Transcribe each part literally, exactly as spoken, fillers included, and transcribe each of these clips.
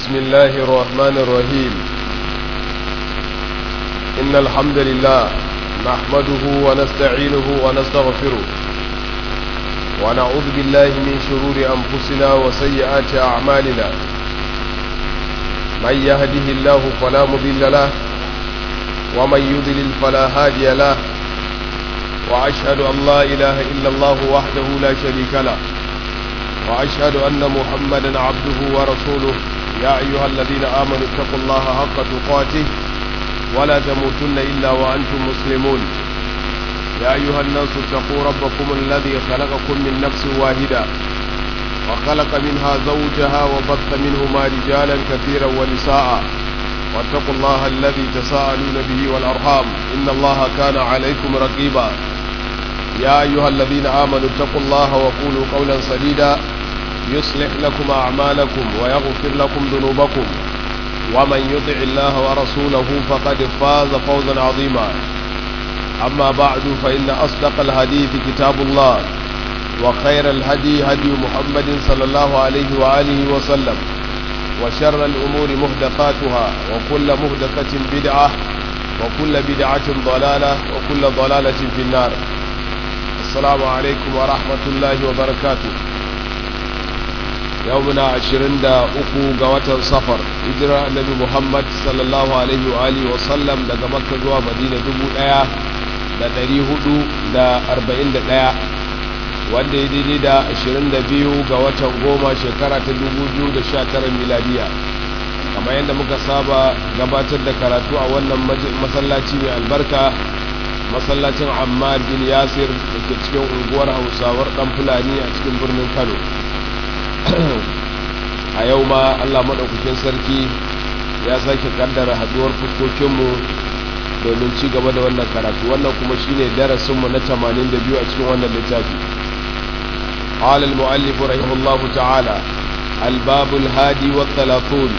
بسم الله الرحمن الرحيم. إن الحمد لله نحمده ونستعينه ونستغفره ونعوذ بالله من شرور أنفسنا وسيئات أعمالنا. من يهده الله فلا مضل له ومن يضلل فلا هادي له، وأشهد أن لا إله إلا الله وحده لا شريك له، وأشهد أن محمدا عبده ورسوله. يا أيها الذين آمنوا اتقوا الله حق تقاته ولا تموتن إلا وأنتم مسلمون. يا أيها الناس اتقوا ربكم الذي خلقكم من نفس واحدة وخلق منها زوجها وبث منهما رجالا كثيرا ونساء، واتقوا الله الذي تساءلون به والأرحام إن الله كان عليكم رقيبا. يا أيها الذين آمنوا اتقوا الله وقولوا قولا سديدا يصلح لكم أعمالكم ويغفر لكم ذنوبكم، ومن يطع الله ورسوله فقد فاز فوزا عظيما. أما بعد، فإن أصدق الحديث كتاب الله، وخير الهدي هدي محمد صلى الله عليه وآله وسلم، وشر الأمور محدثاتها، وكل محدثة بدعة، وكل بدعة ضلالة، وكل ضلالة في النار. السلام عليكم ورحمة الله وبركاته. يومنا عشرين دا أكو قوة صفر إجراء النبي محمد صلى الله عليه وآله وسلم دا مكة جوا مدينة دبو دايا دا دري هدو دا أربعين دا دايا وان دي دي دا عشرين دا بيو قوة غوما شكرة دبو جو دا شاتر الميلادية. كما يند مكسابة قبات دا كاراتو أولا مسلاتي من البركة، masallacin Ammar bin Yasir da ke cikin unguwar Hausawar dan Fulani a cikin birnin Kano. A yau ma Allah madaukakin sarki ya sake kaddara haduwar fuskokinmu domin ci gaba da wannan karatu. Wannan kuma shine darasin mu na tamanin da biyu a cikin wannan littafi. Qala al-mu'allif rahimahullahu ta'ala al-bab al-hadi wa thalathun.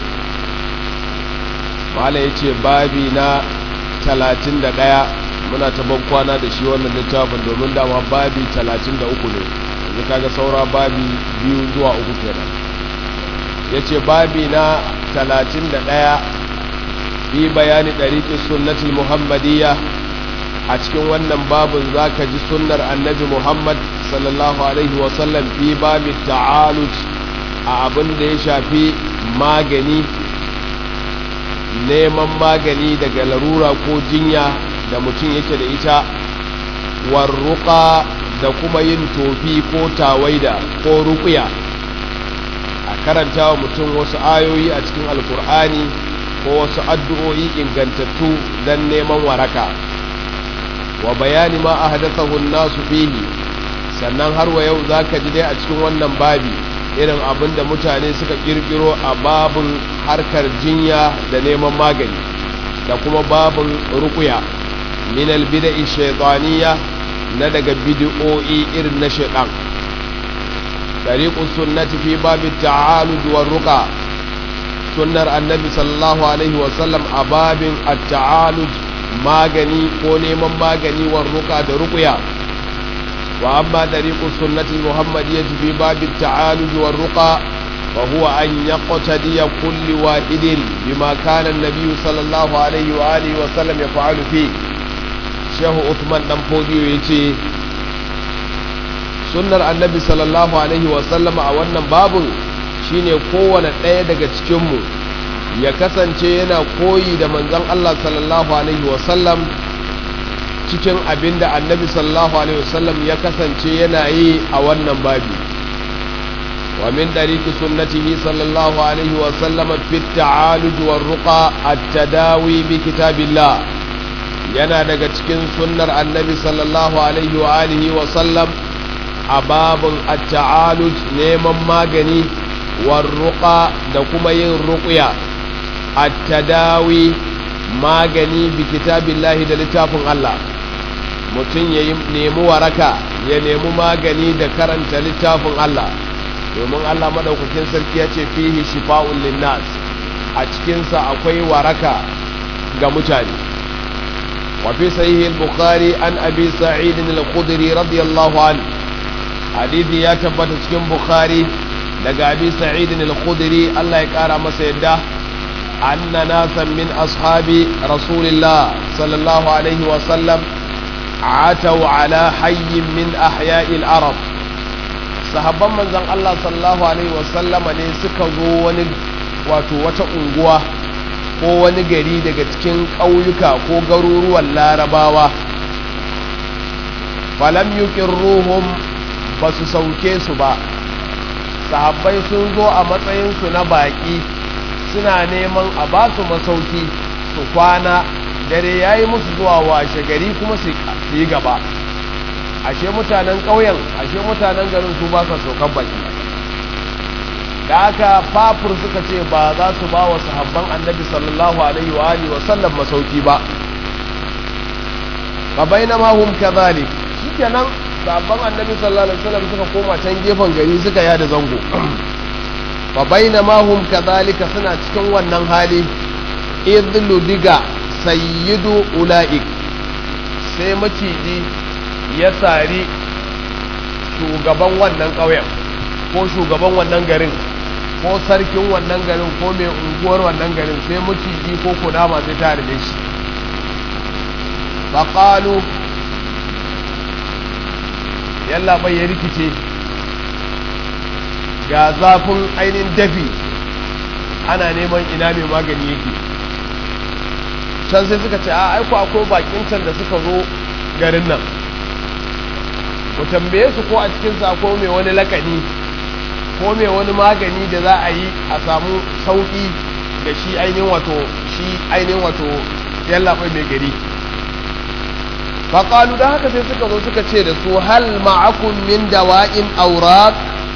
Mala yace babi na talatin da ɗaya. Muna ta ban kwana da shi wannan littafin domin dama babi talatin da uku ne, yanzu kaga saura babi biyu zuwa uku kenan. Yace babi na talatin da ɗaya fi bayani ɗariƙin sunnatul muhammadiyya. A cikin wannan babin zaka ji sunnar annabi Muhammad sallallahu alaihi wasallam fi babi ta'aluj, a abin da ya shafi magani, neman magani daga larura ko jinya da mutum yake da ita, warruqa da kuma yin tofi ko tawaida ko ruqya, a karanta wa mutum wasu ayoyi a cikin alkur'ani ko wasu addu'o'i ingantattu don neman waraka, wa bayani ma ahdathahu an-nasu fihi. Sannan har wa yau zaka ji dai a cikin wannan babi irin abin da mutane suka kirkiro a babun harkar jinya da neman magani da kuma babun ruqya min albida'i shaytaniya, na daga bid'o'i irin na shaytan. Tariqus sunnati fi babi ta'alud war ruqa, sunnar annabi sallallahu alaihi wa sallam a babin at-ta'alud, magani ko neman magani, war ruqa da ruqya. Wa amma tariqus sunnati muhammadiyyah fi babi at-ta'alud war ruqa fa huwa an yaqtadiya kulli wahidin bima kana an-nabiy sallallahu alaihi wa alihi wa sallam yaf'alu fi. Shehu Uthman dan Fodiyo ya ce sunnar annabi sallallahu alaihi wasallam a wannan babun shine kowane ɗaya daga cikinmu ya kasance yana koyi da manzon Allah sallallahu alaihi wasallam cikin abinda annabi sallallahu alaihi wasallam ya kasance yana yi a wannan babi. Wa min tariqi sunnatihi sallallahu alaihi wasallam fi at-ta'aluj war-ruqa at-tadawi bi kitabillah. Yana daga cikin sunnar annabi sallallahu alaihi wa alihi wa sallam a babun at-ta'aluj, neman magani, war-ruqa da kuma yin ruqya, at-tadawi magani bi kitabillahi da littafin Allah. Mutum ya nemi waraka, ya nemi magani da karanta littafin Allah, domin Allah madaukakin sarki ya ce fihi shifa'un linnas, a cikinsa akwai waraka ga mutane. وفي صحيح البخاري عن أبي سعيد الخدري رضي الله عنه، حديث يا تبت cikin Bukhari daga abi sa'id al-khudri Allah ya kara masa yadda anna nasan min ashabi rasulillah sallallahu alaihi wa sallam atau ala hayyin min ahya'i al-arab sahabban manzon Allah sallallahu alaihi wa sallama ne suka zo wani wato wata unguwa ko wani gari daga cikin ƙauyuka ko garuruwan larabawa falam yuqirruhum basu sauke su ba sahabbai sun zo a matsayinsu na baƙi suna neman a ba su masauki su kwana dare yayi musu zuwa washe gari kuma su yi gaba ashe mutanen ƙauyen ashe mutanen garin su ba sa saukan baki da aka fafur suka ce ba za su ba wa sahabban annabi sallallahu alaihi wa alihi wa sallam masauki ba fa bainama hum kadhalik shikenan sahabban annabi sallallahu alaihi wasallam suka koma can gefen gari suka yada zango fa bainama hum kadhalika suna cikin wannan hali idlu diga sayyidu ulaik sai maciji ya sari shugaban wannan ƙauyen ko shugaban wannan garin ko sarkin wannan garin ko mai unguwar wannan garin sai maciji ko kunama sai ta harbe shi faƙalu yalla bai ya rikice ga zafin ainihin dafi ana neman ina mai magani yake can sai suka ce a aiko akwai bakin can da suka zo garin nan ku tambaye su ko a cikinsu akwai mai wani lakani ko mai wani magani da za a yi a samu sauƙi da shi ainihin wato shi ainihin wato yallaɓai mai gari faƙalu da haka sai suka zo suka ce da su hal ma'akun min dawa'in aurak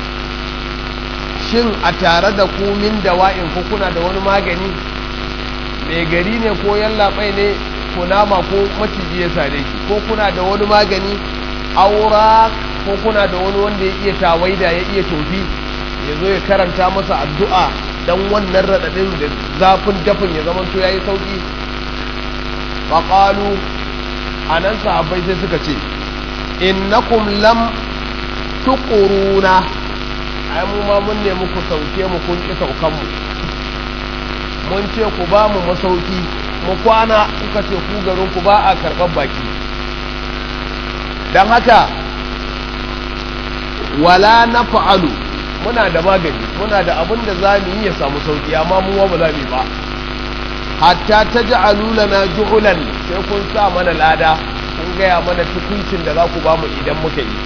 shin a tare da ku min dawa'in ko kuna da wani magani mai gari ne ko yallaɓai ne kunama ko maciji ya sare ki ko kuna da wani magani aurak ko kuna da wani wanda ya iya tawaida ya iya tofi ya zo ya karanta masa addu'a don wannan raɗaɗin da zafin dafin ya zama to ya yi sauƙi faƙalu a nan sahabbai sai suka ce innakum lam tuquruna ai mu ma mun nemi ku sauke mu kun ki saukan mu mun ce ku ba mu masauki mu kwana kuka ce ku garin ku ba a karɓar baki dan haka wala naf'alu muna da magani muna da abin da za mu yi ya samu sauki amma mu ba za mu yi ba hatta taj'alu lana ju'lan sai kun sa mana lada kun gaya mana tukuncin da za ku ba mu idan muka yi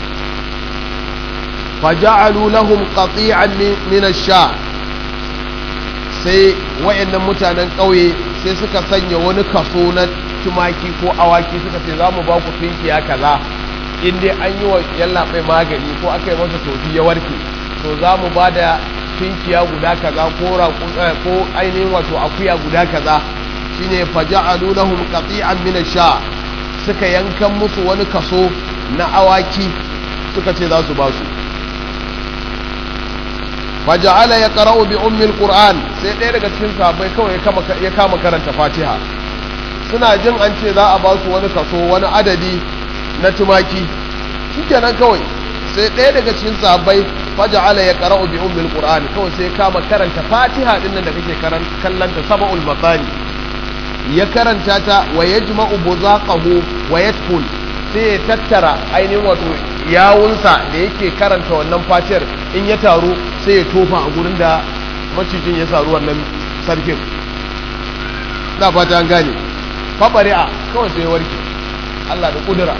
faja'alu lahum qati'an min ash-sha sai wayannan mutanen kauye sai suka sanya wani kaso na tumaki ko awaki suka ce za mu ba ku tunkiya kaza in dai an yi wa yallaɓai magani ko aka yi masa tofi ya warke to za mu ba da tunkiya guda kaza ko ainihin wato akuya guda kaza shine faja'alu lahum qati'an min ash-sha suka yankan musu wani kaso na awaki suka ce za su ba su faja'ala yaqra'u bi ummi al-qur'an sai ɗaya daga cikin sahabbai kawai ya kama karanta fatiha suna jin an ce za a ba su wani kaso wani adadi na tumaki shikenan kawai sai ɗaya daga cikin sahabbai faja'ala yaqra'u bi ummi al-qur'an kawai sai kama karanta fatiha din nan da kake kallanta sab'ul masani ya karanta ta wa yajma'u buzaqahu wa yadkhul sai ya tattara ainihin wato yawunsa da yake karanta wannan fatihar in ya taru sai ya tofa a gurin da macijin ya saru wannan sarkin na fata an gane fabari'a kawai sai ya warke Allah da kudura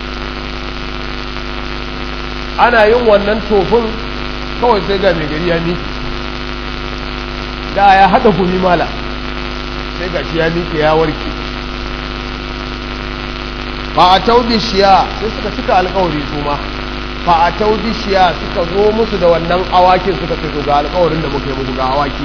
ana yin wannan tofin kawai sai ga mai gari ya miki da ya haɗa gumi mala sai ga shi ya miki ya warke fa a taudi shiya sai suka cika alkawari su ma fa a taudi shiya suka zo musu da wannan awakin suka ce ga alkawarin da muka yi muku ga awaki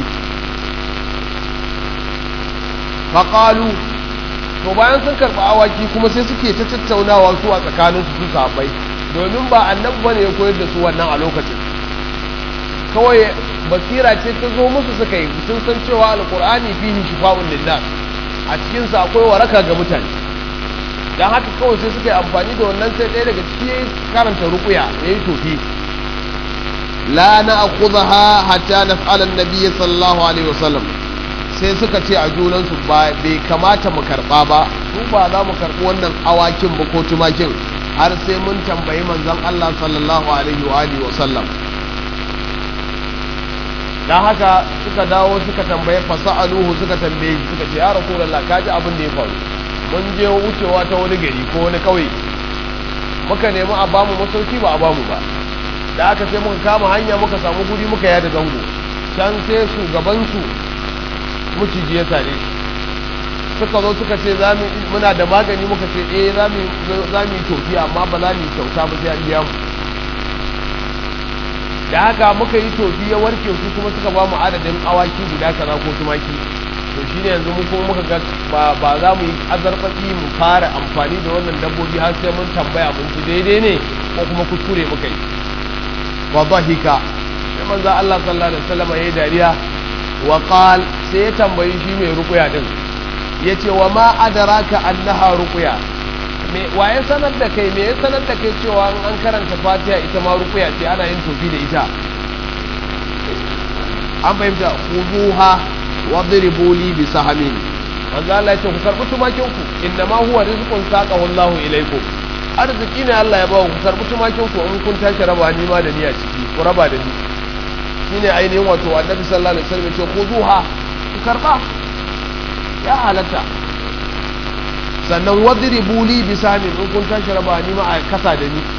fa qalu to bayan sun karɓi awaki kuma sai suke ta tattaunawa su a tsakaninsu su sahabbai domin ba annabi bane ya koyar da su wannan a lokacin kawai basira ce ta zo musu suka yi sun san cewa alqur'ani fihi shifa'un lillah a cikin sa akwai waraka ga mutane dan haka kawai sai suka yi amfani da wannan sai ɗaya daga ciki karanta ruqya yayi tofi la na'khudha hatta naf'ala an-nabiy sallallahu alaihi wasallam sai suka ce a junansu ba bai kamata mu karba ba su ba za mu karbi wannan awakin ba ko tumakin har sai mun tambayi manzon Allah sallallahu alaihi wa alihi wasallam. dan haka suka dawo suka tambaye fasa'aluhu suka tambaye suka ce ya rasulullah kaji abin da ya faru mun je wucewa ta wani gari ko wani kauye muka nemi a bamu masauki ba a bamu ba da aka sai muka kama hanya muka samu guri muka yada zango can sai shugabansu muciji ya sare suka zo suka ce muna da magani muka ce eh za mu yi tofi amma ba za mu yi kyauta ba sai an biya mu da haka muka yi tofi ya warke su kuma suka ba mu adadin awaki guda kaza ko tumaki to shine yanzu mu kuma muka ga ba za mu yi azarfaɗi mu fara amfani da wannan dabbobi har sai mun tambaya mun ci daidai ne ko kuma kuskure muka yi wa dhahika sai manzo Allah sallallahu alaihi wasallam yayi dariya wa qal sai ya tambayi shi mai ruqya din yace wa ma adraka annaha ruqya me waye sanar da kai me ya sanar da kai cewa an karanta Fatiha ita ma ruqya ce ana yin tofi da ita an bayyana khuduha wadribu li bi sahamin manzo Allah ya ce ku karbi tumakin ku innama huwa rizqun saqahu Allahu ilaykum arziki ne Allah ya ba ku karbi tumakin ku in kun tashi raba ni ma da ni a ciki ku raba da ni shine ainihin wato Annabi sallallahu alaihi wasallam ya ce khuduha ku karba ya halatta sannan wadribu li bi sahamin in kun tashi raba ni ma a kasa da ni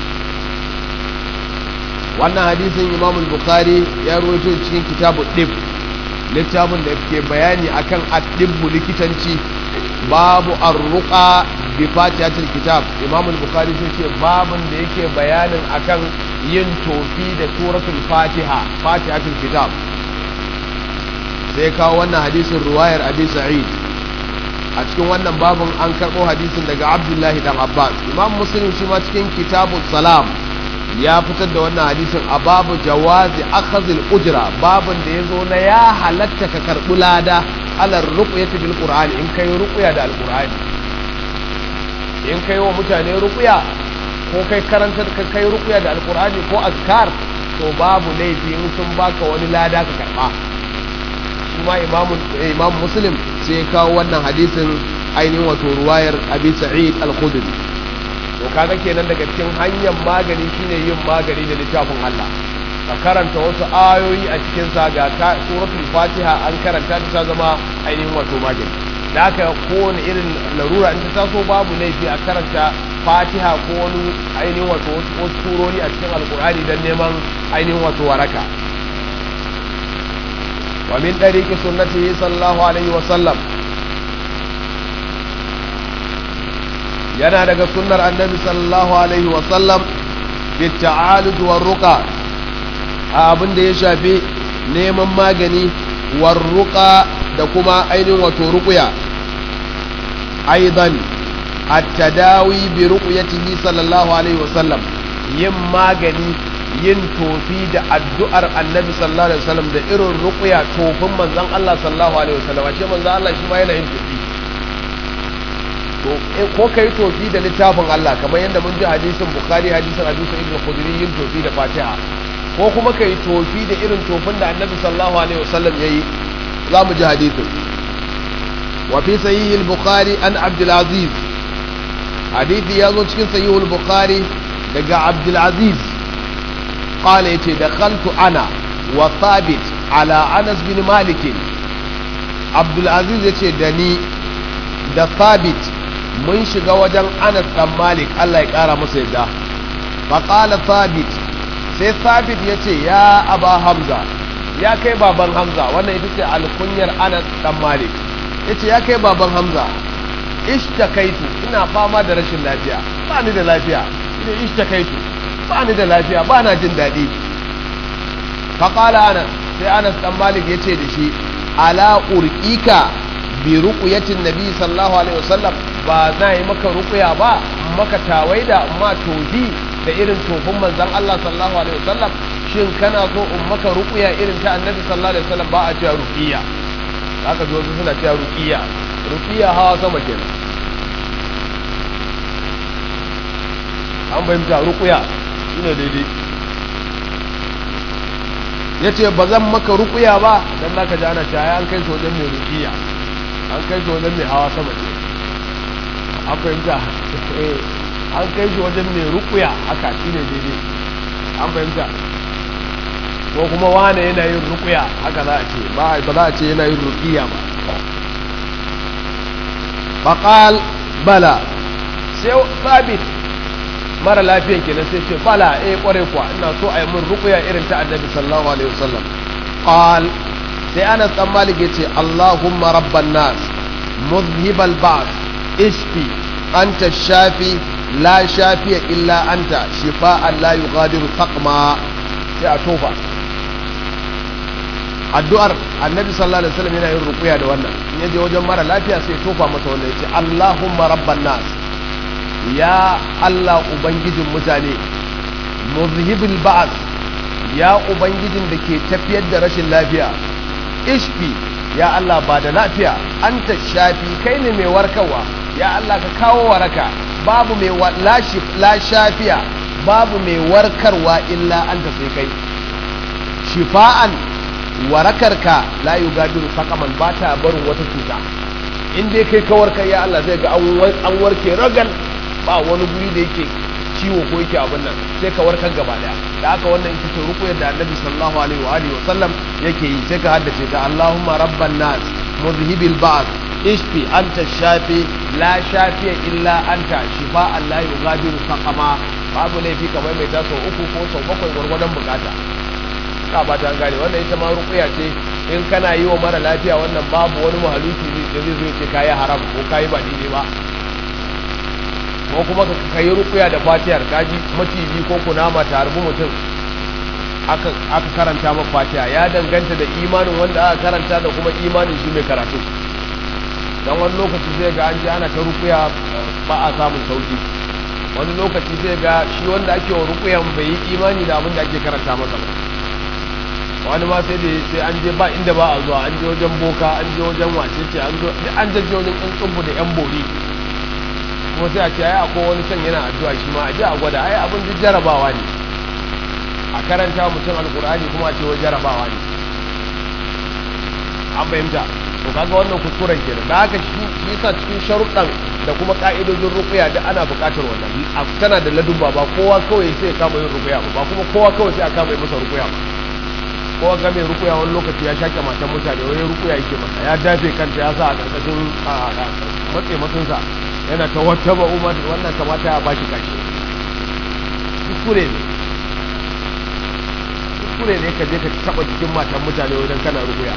wannan hadisin Imam al-Bukhari ya rawaito cikin kitabu Dib littafin da ke bayani akan addibbu likitanci babu arruqa bi fatihatul kitab Imam al-Bukhari sai ce babun da yake bayanin akan yin tofi da suratul fatiha fatihatul kitab sai kawo wannan hadisin ruwayar Abi Sa'id a cikin wannan babun an karbo hadisin daga Abdullahi dan Abbas Imam Muslim shi ma cikin kitabus salam ya fitar da wannan hadisin a babu jawazi akhazil ujra babun da yazo na ya halatta ka karbi lada alar ruqyati bil qur'ani in kai ruqya da alqur'ani in kai wa mutane ruqya ko kai karanta ka kai ruqya da alqur'ani ko azkar to babu laifi in sun baka wani lada ka karba kuma imamu imam muslim sai kawo wannan hadisin ainihin wato ruwayar abi sa'id al-khudri to kaga kenan daga cikin hanyar magani shine yin magani da littafin Allah ka karanta wasu ayoyi a cikin sa ga suratul fatiha an karanta ta zama ainihin wato magani da haka kowane irin larura in ta taso babu laifi a karanta fatiha ko wani ainihin wato wasu surori a cikin alkur'ani don neman ainihin wato waraka wa min tariqi sunnatihi sallallahu alaihi wa sallam yana daga sunnar annabi sallallahu alaihi wasallam fi ta'alud war ruqa abin da ya shafi neman magani war ruqa da kuma ainihin wato ruqya aidan at-tadawi bi ruqyatihi sallallahu alaihi wasallam yin magani yin tofi da addu'ar annabi sallallahu alaihi wasallam da irin ruqya tofin manzon Allah sallallahu alaihi wasallam ashe manzon Allah shi ma yana yin tofi ko kai tofi da littafin Allah kamar yadda mun ji hadisin Bukhari hadisin Abu Sa'id al-Khudri yin tofi da Fatiha ko kuma kai tofi da irin tofin da Annabi sallallahu alaihi wasallam yayi zamu ji hadisin wa fi sahih al-Bukhari an Abdul Aziz hadisi yazo cikin sahih al-Bukhari daga Abdul Aziz qala yace dakhaltu ana wa Thabit ala Anas bin Malik Abdul Aziz yace da ni da Thabit mun shiga wajen Anas dan Malik Allah ya kara masa yadda fa qala Thabit sai Thabit yace ya Aba Hamza ya kai baban Hamza wannan ita ce alkunyar Anas dan Malik yace ya kai baban Hamza ishtakaitu ina fama da rashin lafiya ba ni da lafiya ina ishtakaitu ba ni da lafiya ba na jin dadi fa qala Anas sai Anas dan Malik yace da shi ala urqika bi ruqyatin nabi sallallahu alaihi wasallam ba za yi maka ruqya ba maka tawaida amma tofi da irin tofin manzon Allah sallallahu alaihi wasallam shin kana so in maka ruqya irin ta annabi sallallahu alaihi wasallam ba a cewa ruqiya haka zo suna cewa ruqiya ruqiya hawa sama kenan an bayyana ruqya shine daidai yace ba zan maka ruqya ba dan zaka ji ana cewa an kai shi wajen mai ruqiya an kai shi wajen mai hawa sama ce an fahimta an kai shi wajen mai ruqya haka shine daidai an fahimta ko kuma wane yana yin ruqya haka za a ce ba ba za a ce yana yin ruqiya ba faqal bala sai sabit mara lafiyan kenan sai ce bala eh kware kuwa ina so a yi min ruqya irin ta annabi sallallahu alaihi wasallam qal sai Anas dan Malik yace Allahumma rabban nas mudhhibal ba's ishfi anta shafi la shafiya illa anta shifaan la yughadiru saqma sai a tofa addu'ar annabi sallallahu alaihi wasallam yana yin ruqya da wannan in yaje wajen mara lafiya sai tofa masa wannan yace Allahumma rabban nas ya Allah ubangijin mutane muzhibil ba'as ya ubangijin da ke tafiyar da rashin lafiya ishfi ya Allah ba da lafiya anta shafi kai ne mai warkarwa ya Allah ka kawo waraka babu mai la shafiya babu mai warkarwa illa anta sai kai shifa'an warakarka la yugadiru saqaman ba ta barin wata cuta in dai kai ka warkar ya Allah zai ga an warke ragal ba wani guri da yake ciwo ko yake abin nan sai ka warkar gaba daya da haka wannan ita ce ruqyar da Annabi sallallahu alaihi wa alihi wa sallam yake yi sai ka haddace ta Allahumma rabban nas mudhibil ba'th ishfi anta shafi la shafiya illa anta shifa'an la yughadiru saqama babu laifi kamar mai taso uku ko sau bakwai gwargwadon bukata ka ba ta gane wannan ita ma ruqya ce in kana yi wa mara lafiya wannan babu wani mahaluki da zai zo ya ce kayi haram ko kayi ba daidai ba ko kuma ka yi rukuya da fatiyar kaji maciji ko kunama ta harbi mutum aka karanta maka fatiha ya danganta da imanin wanda aka karanta da kuma imanin shi mai karatu dan wani lokaci zai ga an ji ana ta rukuya ba a samun sauki wani lokaci zai ga shi wanda ake wa rukuyan bai yi imani da abin da ake karanta masa ba wani ma sai da sai an je ba inda ba a zuwa an je wajen boka an je wajen wace ce an zo an je wajen ɗan tsubu da yan bori kuma sai a ce ai akwai wani son yana addu'a shi ma a ji a gwada ai abin duk jarabawa ne a karanta mutum alkur'ani kuma a ce wa jarabawa ne an fahimta to kaga wannan kuskuren kenan da haka shi yasa cikin sharuɗan da kuma ka'idojin ruqya da ana buƙatar wannan tana da ladubba ba kowa kawai sai ya kama yin ruqya ba kuma kowa kawai sai a kama yin masa ruqya ba kowa ga mai ruqya wani lokaci ya shake matan mutane wani ruqya yake masa ya dafe kanta ya sa a karkashin matse matsinsa yana ta wata ba umar wannan kamata ya baki kashi kuskure ne kuskure ne ka je ka taba jikin matan mutane wajen kana rukuya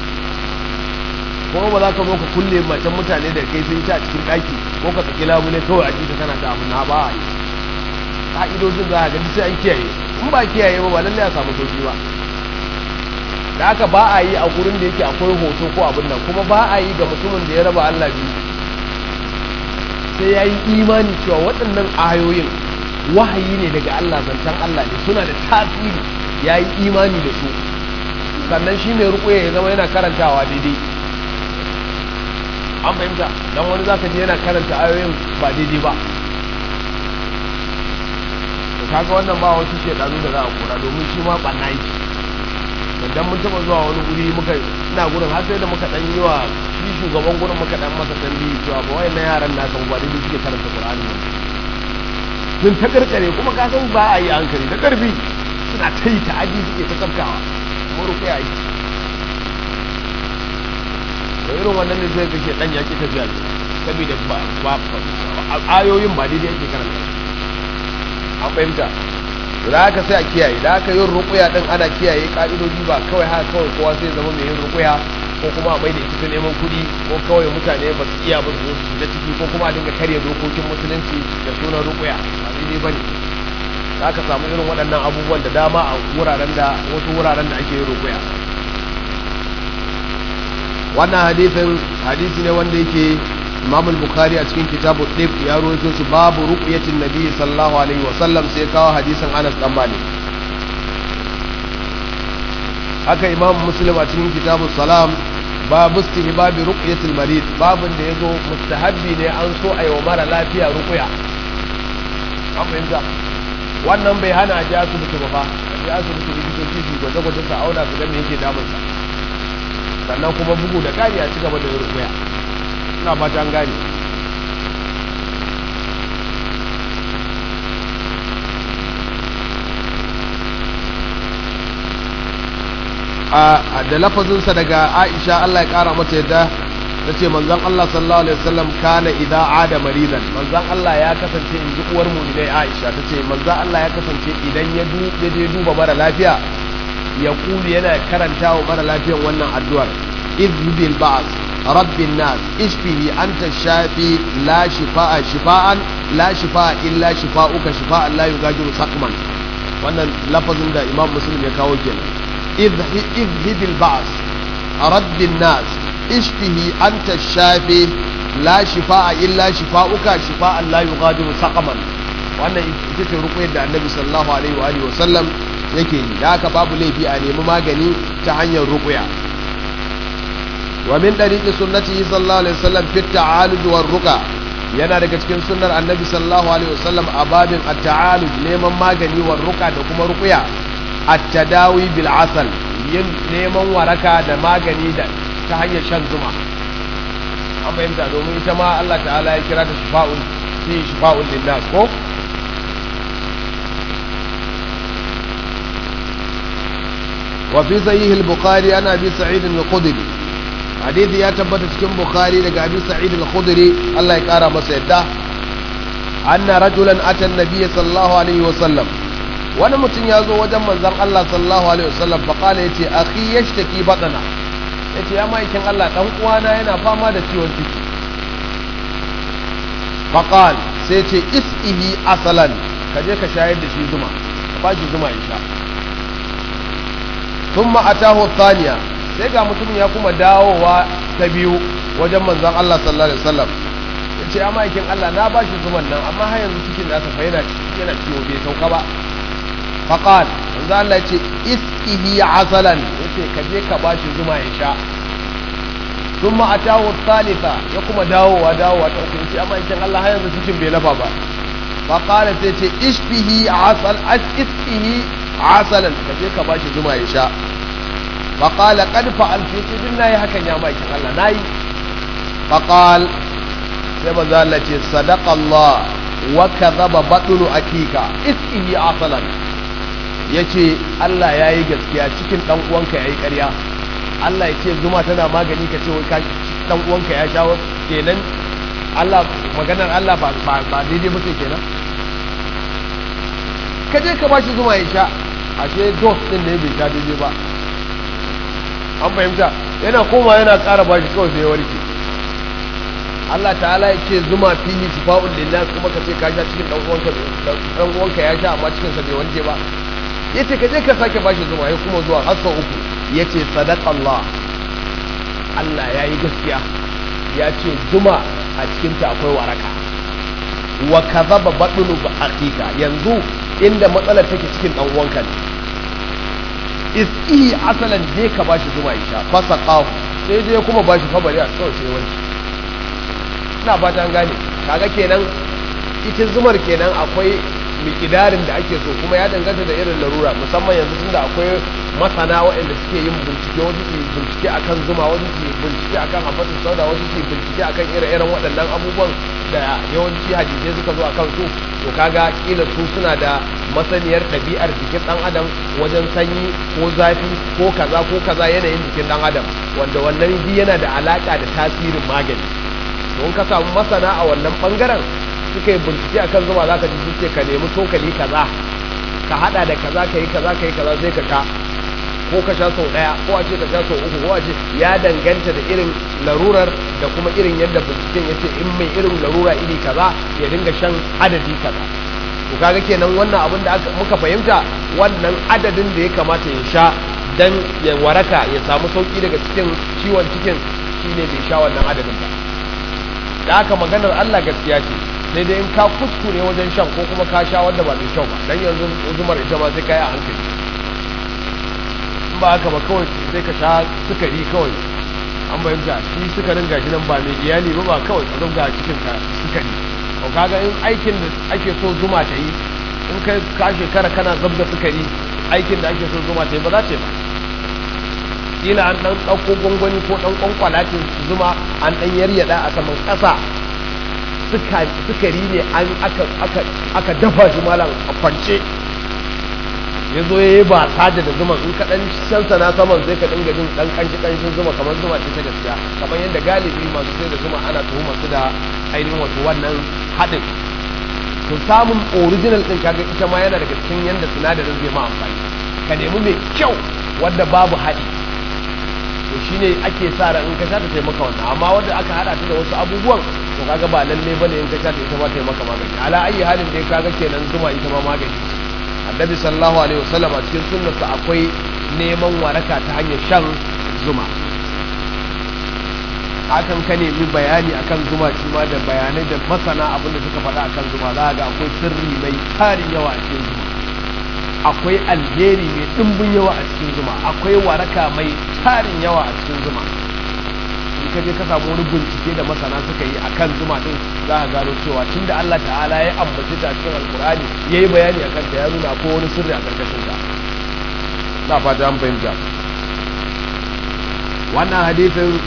kuma ba za ka zo ka kulle matan mutane da kai sun ci a cikin daki ko ka saki labule kawai a jika kana ta abu na ba a yi ka'idojin za a gani sai an kiyaye in ba kiyaye ba ba lallai a samu sauki ba da haka ba a yi a gurin da yake akwai hoto ko abin nan kuma ba a yi ga mutumin da ya raba Allah biyu sai ya yi imani cewa waɗannan ayoyin wahayi ne daga Allah zancen Allah ne suna da tasiri ya yi imani da su sannan shi mai rukuya ya zama yana karantawa daidai an fahimta don wani za ka je yana karanta ayoyin ba daidai ba to kaga wannan ba wasu shedanu da za a kora domin shi ma ɓanna yake dan mun taɓa zuwa wani guri muka ina gurin har sai da muka ɗan yi wa shi shugaban gurin muka dan masa tambayi cewa ba wai na yaran na kan gwadi da suke karanta Qur'ani ne sun ta karkare kuma ka san ba a yi hankali da karfi suna ta yi ta'aji suke ta tsafkawa mu rufe yi to irin wannan ne sai kake dan yaki ta jiya saboda ba ayoyin ba daidai yake karanta an fahimta da haka sai a kiyaye da haka yin ruqya din ana kiyaye ka'idoji ba kawai haka kawai kowa sai zama mai yin ruqya ko kuma a mai da ita neman kuɗi ko kawai mutane ba su iya ba su da ciki ko kuma a dinga karya dokokin musulunci da sunan ruqya ba daidai bane za ka samu irin waɗannan abubuwan da dama a wuraren da wasu wuraren da ake yin ruqya wannan hadisin hadisi ne wanda yake Imam al-Bukhari a cikin kitabu Tib ya rawaito shi babu ruqyatin Nabi sallallahu alaihi wa sallam sai kawo hadisin Anas dan Malik haka Imam Muslim a cikin kitabu Salam babu istihbabi ruqyatil marid babun da yazo mustahabbi ne an so ayi wa mara lafiya ruqya an fahimta wannan bai hana a ji asibiti ba fa a ji asibiti likitoci su gwaje-gwaje su auna su ga me yake damunsa sannan kuma bugu da ƙari a ci gaba da yin rukuya ina fata an gane a da lafazinsa daga Aisha Allah ya kara mata yadda ta ce manzon Allah sallallahu alaihi wasallam kana idza ada maridan manzon Allah ya kasance in ji uwar mu ne Aisha ta ce manzon Allah ya kasance idan ya je duba mara lafiya ya kuli yana karanta wa mara lafiyan wannan addu'ar izbil ba'as rabbin nas ishfihi anta shafi la shifaa shifaan la shifaa illa shifaa'uka shifaa'an la yughadiru saqman wannan lafazin da Imam Muslim ya kawo kenan اذهب البعث رد الناس اشفه أنت الشافي لا شفاء إلا شفاؤك شفاء لا يغادر سقما wannan ita ce ruqyar da Annabi sallallahu alaihi wa alihi wasallam yake yi da haka babu laifi a nemi magani ta hanyar ruqya wa min dariqi sunnati sallallahu alaihi wasallam fi at-ta'alud war ruqa yana daga cikin sunnar Annabi sallallahu alaihi wasallam a babin at-ta'alud neman magani war ruqa da kuma ruqya at-tadawi bil asal yin neman waraka da magani da ta hanyar shan zuma an fahimta domin ita ma Allah ta'ala ya kira ta shifa'un fi shifa'un linnas ko wa fi sahih al-bukhari ana bi sa'id al-khudri hadisi ya tabbata cikin bukhari daga abi sa'id al-khudri Allah ya kara masa yadda anna rajulan ata an-nabiy sallallahu alaihi wa sallam wani mutum ya zo wajen manzan Allah sallallahu alaihi wasallam faƙala ya ce akhi yashtaki batana ya ce ya ma'aikin Allah ɗan uwana yana fama da ciwon ciki faƙal sai ce is'ihi asalan ka je ka shayar da shi zuma ka ba shi zuma ya sha sun ma'atahu thaniya sai ga mutum ya kuma dawowa ta biyu wajen manzan Allah sallallahu alaihi wasallam ya ce ya ma'aikin Allah na ba shi zuman nan amma har yanzu cikin nasa fa yana ciwo bai sauka ba faƙal wanzu Allah ce iskihi asalan ya ce ka je ka ba shi zuma ya sha sun ma'atahu salisa ya kuma dawowa dawowa ta uku ce amma ikin Allah har yanzu cikin bai lafa ba faƙala sai ce ishfihi asal iskihi asalan ka je ka ba shi zuma ya sha faƙala kad fa'al fi ce din nayi hakan ya ma ikin Allah nayi faƙal sai manzo Allah ce sadaqa Allah wa kadhaba batnu akika iskihi asalan ya ce Allah ya yi gaskiya cikin ɗan uwanka ya yi ƙarya Allah ya ce zuma tana magani ka ce ɗan uwanka ya sha kenan Allah maganar Allah ba daidai ba kenan ka je ka ba shi zuma ya sha ashe dos ɗin da ya bai sha daidai ba an fahimta yana koma yana ƙara ba shi kawai sai ya warke Allah ta'ala ya ce zuma fihi shifa'un linnas kuma ka ce ka sha cikin ɗan uwanka ɗan uwanka ya sha amma cikin sa bai wanke ba yace ka je ka sake bashi zuma ya kuma zuwa har sau uku yace sadaqa Allah Allah yayi gaskiya ya ce zuma a cikin ta akwai waraka wa kadhaba badunu bi akhika yanzu inda matsalar take cikin dan uwanka ne iski asalan je ka bashi zuma ya sha fasaqahu sai je kuma bashi kabari a kawai sai wani ina fata an gane kaga kenan ita zumar kenan akwai mikidarin da ake so kuma ya danganta da irin larura musamman yanzu tunda akwai masana waɗanda suke yin bincike wasu su bincike akan zuma wasu su bincike akan hafatin sauda wasu su bincike akan ire-iren waɗannan abubuwan da yawanci hadisai suka zo akan su to kaga kila su suna da masaniyar ɗabi'ar jikin ɗan adam wajen sanyi ko zafi ko kaza ko kaza yanayin jikin ɗan adam wanda wannan bi yana da alaƙa da tasirin magani don ka samu masana a wannan ɓangaren suka yi bincike akan zuma za ka ji sun ce ka nemi tokali kaza ka hada da kaza ka yi kaza ka yi kaza sai ka sha ko ka sha sau daya ko a ce ka sha sau uku ko a ce ya danganta da irin larurar da kuma irin yadda binciken ya ce in mai irin larura iri kaza ya dinga shan adadi kaza to kaga kenan wannan abin da muka fahimta wannan adadin da ya kamata ya sha dan ya waraka ya samu sauki daga cikin ciwon cikin shine bai sha wannan adadin ba da haka maganar Allah gaskiya ce sai dai in ka kuskure wajen shan ko kuma ka sha wanda ba mai kyau ba dan yanzu zumar ita ma sai ka yi a hankali in ba haka ba kawai sai ka sha sukari kawai an fahimta shi sukarin gashi nan ba mai iyali ba ba kawai ka zubga cikin ka sukari to kaga in aikin da ake so zuma ta yi in kai ka shekara kana zabga sukari aikin da ake so zuma ta yi ba za ta yi ba. Kila an ɗan ɗauko gwangwani ko ɗan ƙwanƙwalatin zuma an ɗan yaryada a saman ƙasa sukari ne an aka dafa shi malam a kwance ya zo ya yi ba sada da zuma in ka ɗan shansa na saman sai ka dinga jin ɗan ƙanshi ƙanshin zuma kamar zuma ce ta gaskiya, kamar yadda galibi masu sai da zuma ana tuhumar su da ainihin wato wannan haɗin. To samun original ɗin kaga ita ma yana daga cikin yadda sinadarin zai ma amfani. Ka nemi mai kyau wadda babu haɗi, to shine ake sa ran in ka sha ta taimaka wannan, amma wanda aka hada ta da wasu abubuwan to kaga ba lalle bane in ka sha ta ita ma taimaka magani. Ala ayi halin dai kaga kenan zuma ita ma magani. Annabi sallallahu alaihi wasallam a cikin sunnarsa akwai neman waraka ta hanyar shan zuma. Hakan ka nemi bayani akan zuma shi ma da bayanai da masana abin da suka faɗa akan zuma za ga akwai sirri mai tarin yawa a cikin zuma, akwai alheri mai ɗimbin yawa a cikin zuma, akwai waraka mai tarin yawa a cikin zuma. In ka je ka samu wani bincike da masana suka yi akan zuma din za ka gano cewa tunda Allah ta'ala ya ambace ta cikin alkur'ani yayi bayani akan ta ya nuna ko wani sirri a karkashin ta. Na fata an fahimta. Wannan hadisin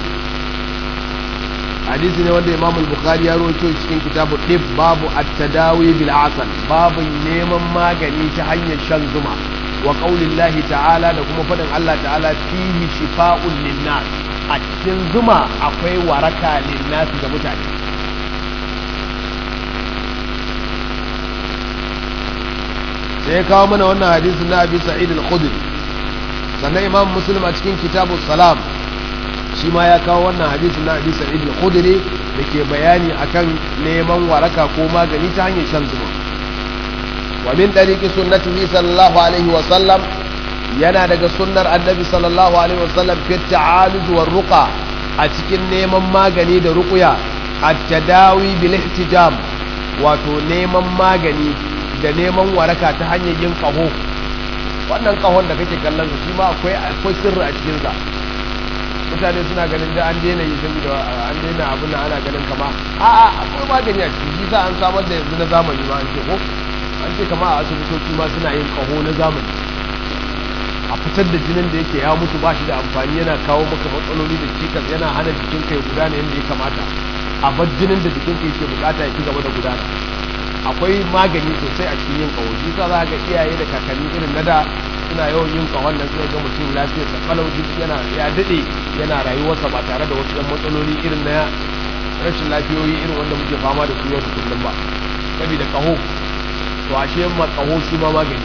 hadisi ne wanda Imam al-Bukhari ya rawaito cikin kitabu Tib, babu at-tadawi bil asal, babu neman magani ta hanyar shan zuma, wa qaulillahi ta'ala da kuma fadin Allah ta'ala fihi shifa'un lin-nas, a cikin zuma akwai waraka lin-nas ga mutane. sai ya kawo mana wannan hadisin na Abi Sa'id al-Khudri. Sannan Imam Muslim a cikin kitabu Salam shi ma ya kawo wannan hadisin na Abi Sa'id al-Khudri da ke bayani akan neman waraka ko magani ta hanyar shan zuma. Wa min tariqi sunnatihi sallallahu alaihi wa sallam, yana daga sunnar annabi sallallahu alaihi wa sallam fi ta'aluz wa ruqa, a cikin neman magani da ruqya, at-tadawi bil ihtijam, wato neman magani da neman waraka ta hanyar yin kaho. Wannan kahon da kake kallon shi ma akwai akwai sirri a cikin sa. Mutane suna ganin da an daina yi saboda an daina abin da ana ganin kama a'a akwai magani a cikin shi, sa an samar da yanzu na zamani ma an ce ko an ce kama a asibitoci ma suna yin kaho na zamani, a fitar da jinin da yake ya mutu ba shi da amfani, yana kawo maka matsaloli da cikas, yana hana jikinka ya gudana yadda ya kamata, a bar jinin da jikinka yake bukata ya ci gaba da gudana. Akwai magani sosai a cikin yin kaho, shi sa za ga iyaye da kakanni irin na da suna yawan yin kawon nan, sai ga mutum lafiyar sa kalau yana ya dade yana rayuwarsa ba tare da wasu matsaloli irin na rashin lafiyoyi irin wanda muke fama da su yau da kullum ba, saboda kaho. To ashe ma kaho shi ma magani.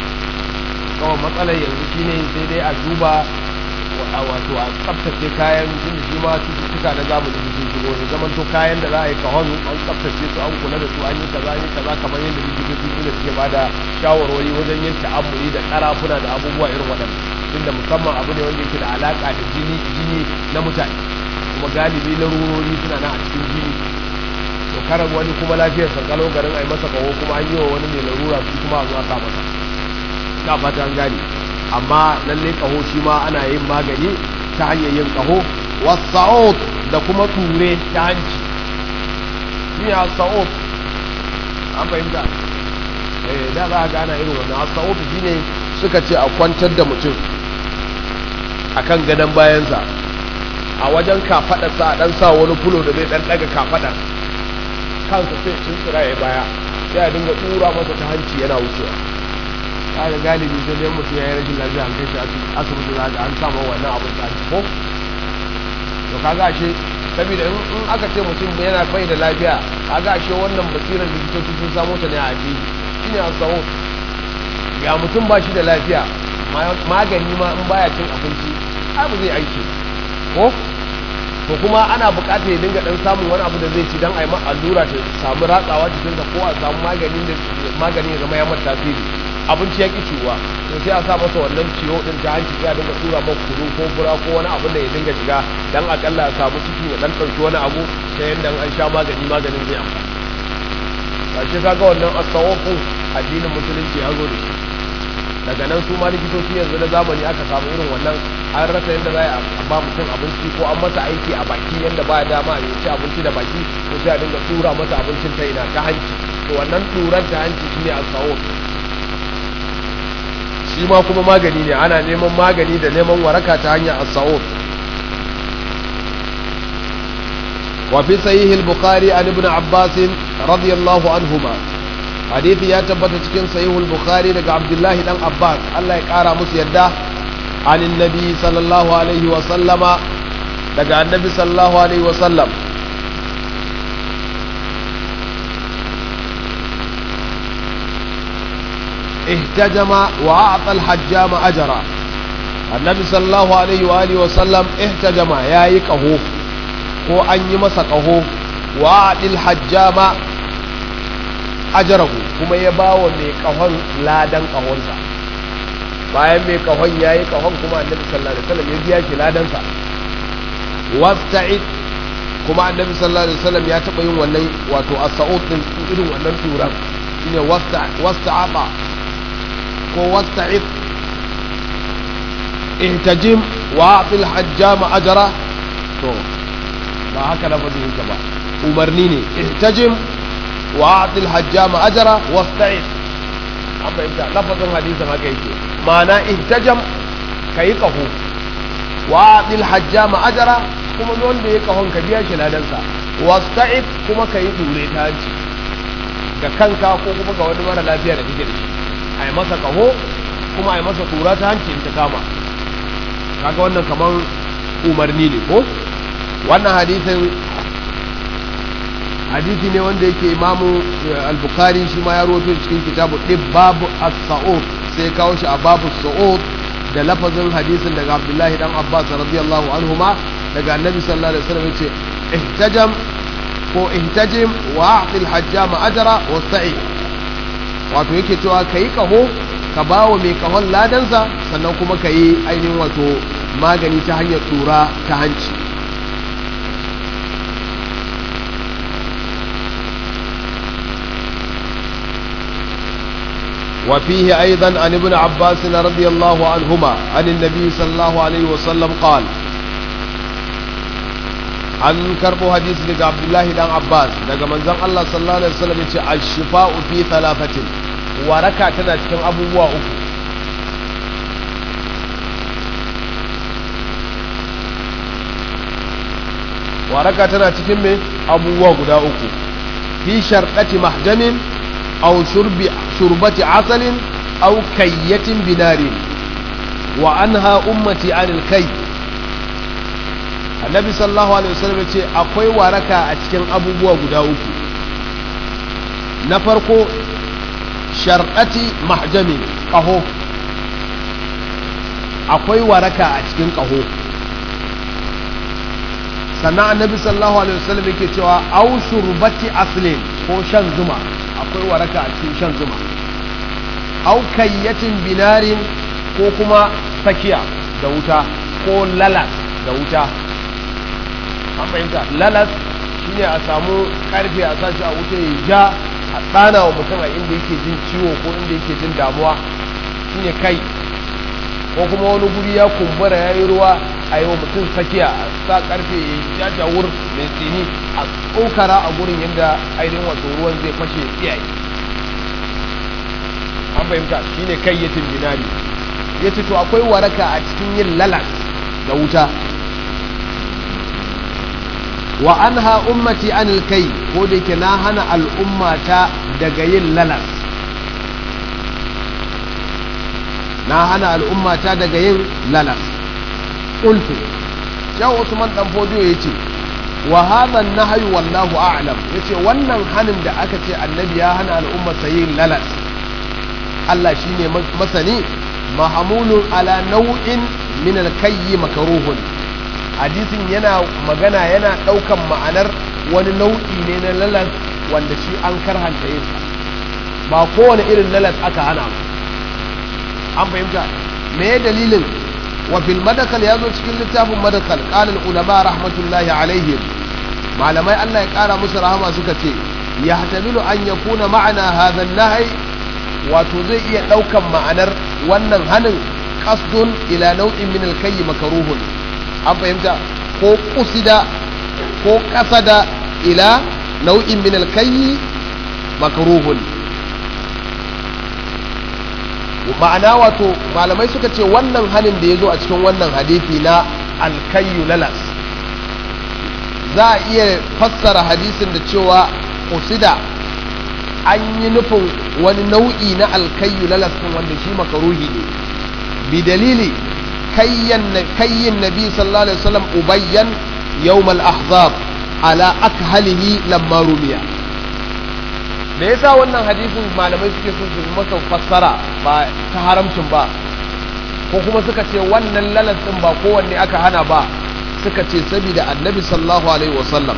Kawai matsalar yanzu shine sai dai a duba wato a tsaftace kayan jin shi ma cututtuka na zamani da sun shigo, ne zaman to kayan da za a yi kahon an tsaftace su, an kula da su, an yi kaza yi kaza kamar yadda likitoci da suke bada shawarwari wajen yin ta'ammuli da karafuna da abubuwa irin waɗannan, tunda musamman abu ne wanda yake da alaka da jini jini na mutane, kuma galibi larurori suna nan a cikin jini. To karan wani kuma lafiyar sarkalo garin a yi masa kaho kuma an yi wa wani mai larura su kuma a zuwa sa masa. Na fata an gane. Amma lalle kaho shi ma ana yin magani ta hanyar yin kaho. Wasa'ud da kuma ture ta hanci. Shi ne asa'ud, an fahimta. Eh da za a gana irin wannan. Asa'ud shi ne suka ce a kwantar da mutum akan gadon bayansa, a wajen kafaɗarsa a ɗan sa wani fulo da zai ɗan ɗaga kafaɗar, kansa sai cin tsira ya baya, sai a dinga tura masa ta hanci yana wucewa. Kaga galibi sai dai mutum ya yi rashin lafiya an kai shi asibiti za ga an samu wannan abin da ake ko. To kaga ashe saboda in aka ce mutum yana bai da lafiya, kaga ashe wannan basirar likitoci sun samo ta ne a addini, shine asawo. Ga mutum ba shi da lafiya, magani ma in baya cin abinci abu zai aiki ko. To kuma ana buƙatar ya dinga dan samun wani abu da zai ci dan a yi allura ta samu ratsawa jikinsa, ko a samu maganin da maganin ya zama ya mata tasiri. Abinci ya ki ciwa, to sai a sa masa wannan ciwo din ta hanci, ya dinga tura masa kuru ko fura ko wani abu da ya dinga shiga dan akalla ya samu ciki ya dan dauki wani abu ta yanda an sha magani maganin zai amfani. Kace kaga wannan asawafin addinin musulunci ya zo da shi. Daga nan su ma likitoci yanzu na zamani aka samu irin wannan, an rasa yadda za a ba mutum abinci ko an masa aiki a baki yadda ba dama ya ci abinci da baki, ko sai a dinga tura masa abincin ta ina ta hanci. To wannan turan ta hanci shine asawo. shi ma kuma magani ne, ana neman magani da neman waraka ta hanyar as-sa'ud. wa fi sahih al-bukhari an ibn abbas radiyallahu anhuma, hadisi ya tabbata cikin sahih al-bukhari daga abdullahi dan abbas Allah ya kara musu yadda, anin nabi sallallahu alaihi wa sallama, daga annabi sallallahu alaihi wa sallam, اهتجم وأعطى الحجام أجرا. النبي صلى الله عليه وآله وسلم اهتجم يا يكهو ko an yi masa ƙaho wa adil hajjama ajarahu, kuma ya bawa mai ƙahon ladan ƙahonsa. Bayan mai ƙahon ya yi ƙahon kuma annabi sallallahu alaihi wasallam ya biya shi ladansa. Wasta'id, kuma annabi sallallahu alaihi wasallam ya taɓa yin wannan wato as-sa'ud din irin wannan turan shine wasta'aba ko wasta'id. ihtajim wa atil hajjama ajra, to ba haka lafazin yake ba, umarni ne. ihtajim wa atil hajjama ajra wasta'id, an bayyana lafazin hadisin haka yake, ma'ana ihtajam kai kahu wa atil hajjama ajra, kuma wanda ya kahon ka biya shi ladansa. Wasta'id, kuma kai dure ta hanci ga kanka ko kuma ga wani mara lafiya da kake da shi, a yi masa kaho kuma a yi masa tura ta hanci in ta kama. Kaga wannan kamar umarni ne ko? Wannan hadisin hadisi ne wanda yake imamu al-bukhari shi ma ya rawaito cikin kitabu babu as-sa'ud, sai kawo shi a babu as-sa'ud da lafazin hadisin daga abdullahi dan abbas radiyallahu anhuma, daga annabi sallallahu alaihi wasallam yace ihtajam ko ihtajim wa a'til hajjama ajra wasta'id, wato yake cewa kai kaho ka bawo mai kahon ladansa, sannan kuma kai ainihin wato magani ta hanyar tura ta hanci. وفيه أيضا عن ابن عباس رضي الله عنهما عن النبي صلى الله عليه وسلم قال، an karbo hadisi daga abdullahi dan abbas daga manzon Allah sallallahu alaihi wasallam yace ash-shifa'u fi thalathatin, waraka tana cikin abubuwa uku. waraka tana cikin me abubuwa guda uku. fi sharqati mahjamin aw shurbi shurbati asalin aw kayyatin binarin wa anha ummati anil kayy. Annabi sallallahu alaihi wasallam ce akwai waraka a cikin abubuwa guda uku. Na farko sharqati mahjami, qaho, akwai waraka a cikin qaho. Sannan annabi sallallahu alaihi wasallam yake cewa au shurbati aslin, ko shan zuma, akwai waraka a cikin shan zuma. Au kayyatin binarin, ko kuma sakiya da wuta, ko lalas da wuta. An fahimta, lalas shine a samu karfe a sashi a wuta ya ja, a tsana wa mutum a inda yake jin ciwo ko inda yake jin damuwa, shine kai. Ko kuma wani guri ya kumbura ya yi ruwa, a yi wa mutum sakiya, a sa karfe ya ja jawur mai tsini, a tsokara a gurin yadda ainihin wato ruwan zai fashe tsiyaye. An fahimta, shine kai yatin binari. Ya ce to akwai waraka a cikin yin lalas da wuta. Wa anha ummati anil kai, ko da yake na hana al'ummata daga yin lalas, na hana al'ummata daga yin lalas. Qultu, Shehu Usman dan Fodiyo yace wa hadha an-nahyu wallahu a'lam, yace wannan hanin da aka ce annabi ya hana al'ummata yin lalas, Allah shine masani. Mahmulun ala nau'in min al-kayyi makruhun, hadisin yana magana yana daukan ma'anar wani nau'i ne na lalas wanda shi an karhanta yin sa, ba kowane irin lalas aka hana ba. An fahimta me dalilin? Wa fil madakal, yazo cikin littafin madakal, qala al ulama rahmatullahi alaihim, malamai Allah ya kara musu rahama suka ce yahtamilu an yakuna ma'ana hadha an-nahy, wato zai iya daukan ma'anar wannan hanin qasdun ila nau'in min al-kayy makruhun. An fahimta, ko kusida ko kasada ila nau'in min al-kayy makruhun. ma'ana wato malamai suka ce wannan hanin da ya zo a cikin wannan hadisi na alkayyu lalas za a iya fassara hadisin da cewa usida an yi nufin wani nau'i na alkayyu lalas ɗin wanda shi makaruhi ne bi dalili kayyin nabi sallallahu alaihi wasallam ubayyan yawm al-ahzab ala akhalihi lamma rumiya. Me yasa wannan hadisin malamai suke so su masa fassara ba ta haramcin ba ko kuma suka ce wannan lalas din ba kowanne aka hana ba, suka ce saboda annabi sallallahu alaihi wasallam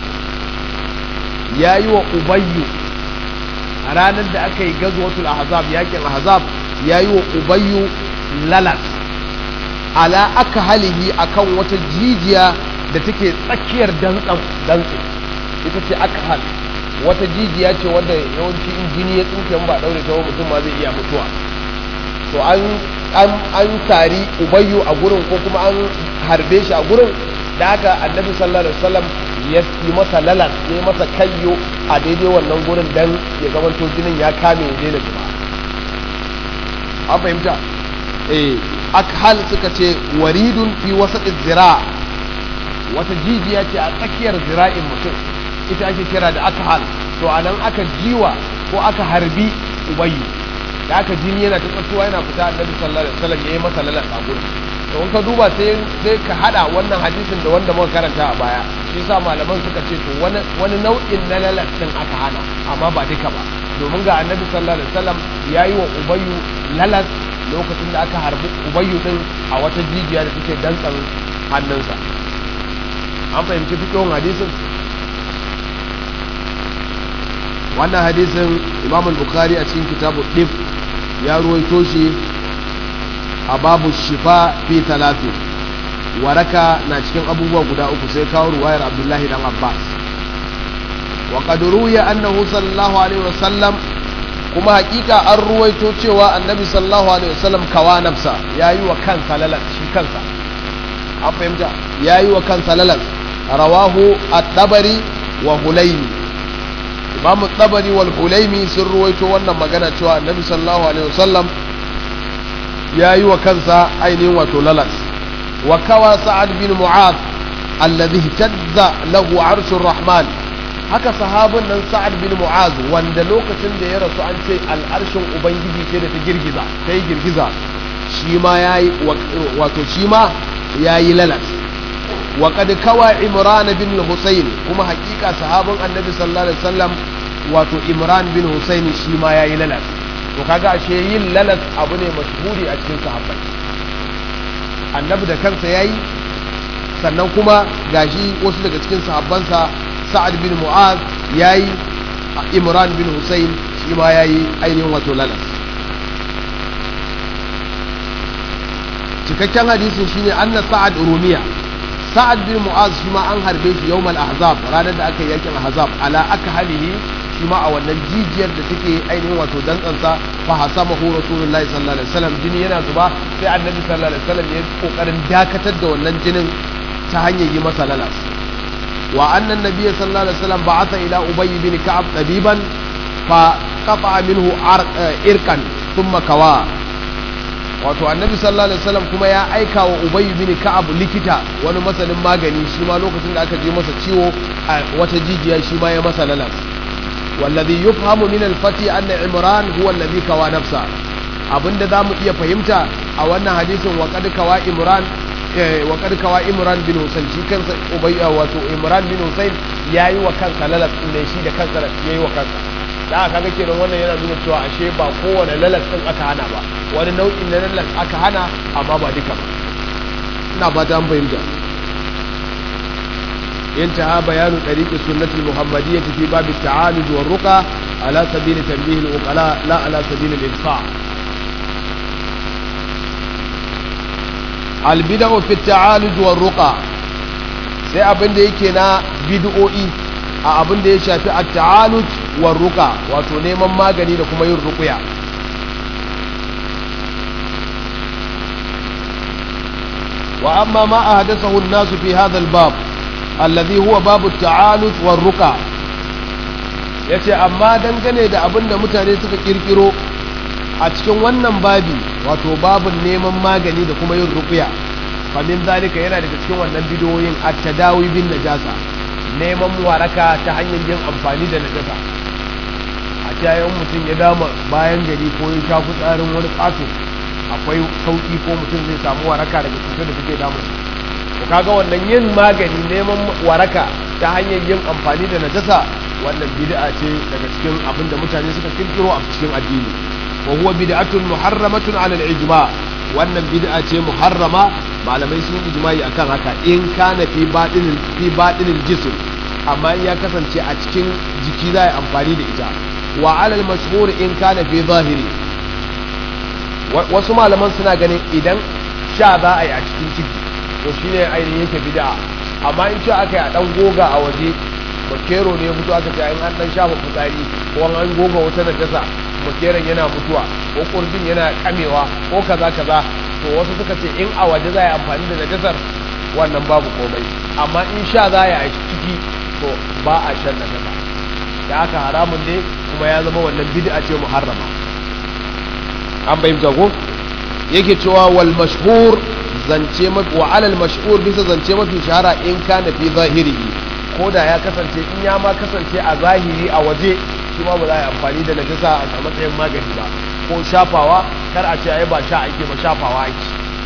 yayi wa ubayyu a ranar da aka yi gazwatul ahzab yakin ahzab yayi wa ubayyu lalas ala akhalihi akan wata jijiya da take tsakiyar dantsan dantse, ita ce akhal, wata jijiya ce wanda yawanci in jini ya tsinke ba daure ta mutum ma zai iya mutuwa. To an an an sari ubayyu a gurin ko kuma an harbe shi a gurin, da haka annabi sallallahu alaihi wasallam ya yi masa lalas, ya yi masa kayyo a daidai wannan gurin dan ya zamanto jinin ya kame ya daina zuba. An fahimta? Eh, akhal suka ce waridun fi wasat zira, wata jijiya ce a tsakiyar zira'in mutum, ita ake kira da akhal. To anan aka jiwa ko aka harbi ubayyu, da aka jini yana ta tsatsuwa yana fita, annabi sallallahu alaihi wasallam yayi masa lalas a gurin. To in ka duba sai sai ka hada wannan hadisin da wanda muka karanta a baya, shi yasa malaman suka ce to wani wani nau'in na lalas din aka hana amma ba duka ba, domin ga annabi sallallahu alaihi wasallam yayi wa ubayyu lalas lokacin da aka harbi ubayyu din a wata jijiya da take dantsan hannunsa. An fahimci fiqhun hadisin. Wannan hadisin Imam al-Bukhari a cikin kitabu Dib ya ruwaito shi a babu shifa fi talatin, waraka na cikin abubuwa guda uku, sai kawo ruwayar Abdullahi dan Abbas. Wa qad ruwiya annahu sallallahu alaihi wasallam, kuma hakika an ruwaito cewa annabi sallallahu alaihi wasallam kawa nafsa, yayi wa kansa lalas, shi kansa. An fahimta, yayi wa kansa lalas. Rawahu at-Tabari wa Hulaymi. Imam at-Tabari wal Hulaymi sun ruwaito wannan magana cewa annabi sallallahu alaihi wasallam yayi wa kansa ainihin wato lalas. Wa kawa Sa'ad bin Mu'adh alladhi ihtazza lahu 'arshur rahman, haka sahabin nan Sa'ad bin Mu'adh wanda lokacin da ya rasu an ce al'arshin ubangiji ce da ta girgiza, ta yi girgiza, shi ma yayi wato shi ma yayi lalas. Wa qad kawa Imran bin Husayn, kuma hakika sahabin annabi sallallahu alaihi wasallam wato Imran bin Husayn shi ma yayi lalas. To kaga ashe yin lalas abu ne mashhuri a cikin sahabbai, annabi da kansa yayi, sannan kuma gashi wasu daga cikin sahabbansa Sa'ad bin Mu'az yayi, Imran bin Husayn shi ma yayi ainihin wato lalas. Cikakken hadisin shine anna Sa'ad rumiya, Sa'ad bin Mu'az shi ma an harbe shi yawmal ahzab, ranar da aka yi yakin ahzab, ala aka halihi shi ma a wannan jijiyar da take ainihin wato dantsansa, fa hasamahu rasulullahi sallallahu alaihi wasallam, jini yana zuba, sai annabi sallallahu alaihi wasallam ya kokarin dakatar da wannan jinin ta hanyar yi masa lalas. Wa annan nabiyyi sallallahu alaihi wasallam ba'atha ila ubay bin ka'ab tabiban fa qata'a minhu irqan thumma kawa, wato annabi sallallahu alaihi wasallam kuma ya aika wa ubay bin ka'ab likita, wani masanin magani, shi ma lokacin da aka je masa ciwo a wata jijiya shi ma ya masa lalas. Wallazi yufhamu min al-fati anna Imran huwa alladhi kawa nafsa, abinda zamu iya fahimta a wannan hadisin wa qad kawa Imran wa qad kawa Imran bin Husayn, shi kansa ubay wato Imran bin Husayn yayi wa kansa lalas din ne, shi da kansa yayi wa kansa. Da kaga kenan wannan yana nuna cewa ashe ba kowane lalas din aka hana ba, wani nau'in na lalas aka hana amma ba duka ba. Ina ba ta fahimta. انتهى بيان طريق السنة المحمدية في باب التعالج والرقى على سبيل تنبيه العقلاء لا على سبيل الإدفاع. البدع في التعالج والرقى، sai abin da yake na bid'o'i a abin da ya shafi at-ta'aluj war ruqa, wato neman magani da kuma yin ruqya. Wa amma ma ahdathahu an-nas fi hadha al-bab alladhi huwa babu at-ta'aluj war ruqa, yace amma dangane da abin da mutane suka kirkiro a cikin wannan babi wato babun neman magani da kuma yin ruqya fa min zalika yana daga cikin wannan bidiyoyin at-tadawi bin najasa neman waraka ta hanyar yin amfani da najasa a cikin mutum ya dama bayan gari ko ya sha fitsarin wani kato akwai sauki ko mutum zai samu waraka daga cutar da take damu to kaga wannan yin magani neman waraka ta hanyar yin amfani da najasa wannan bid'a ce daga cikin abin da mutane suka kirkiro a cikin addini wa huwa bid'atun muharramatun 'ala al-ijma' wannan bid'a ce muharrama malamai sun ijma'i akan haka in kana fi batinil fi batinil jism amma in ya kasance a cikin jiki za a amfani da ita wa 'ala al-mashhur in kana fi zahiri wasu malaman suna ganin idan sha za a yi a cikin ciki to shine ainihin yake bid'a amma in sha aka yi a dan goga a waje makero ne ya fito aka ce in an dan shafa fitsari ko an goga wata najasa makeron yana mutuwa ko kurjin yana kamewa ko kaza kaza to wasu suka ce in a waje za a yi amfani da najasar wannan babu komai amma in sha za a yi a ciki to ba a shan najasa da aka haramun ne kuma ya zama wannan bid'a ce muharrama an bayyana ko yake cewa wal mashhur zance mafi wa alal mashhur bisa zance mafi shahara in kana fi zahirihi ko da ya kasance in ya ma kasance a zahiri a waje shi ma ba za a yi amfani da najasa a matsayin magani ba ko shafawa kar a ce ai ba sha ake ba shafawa ake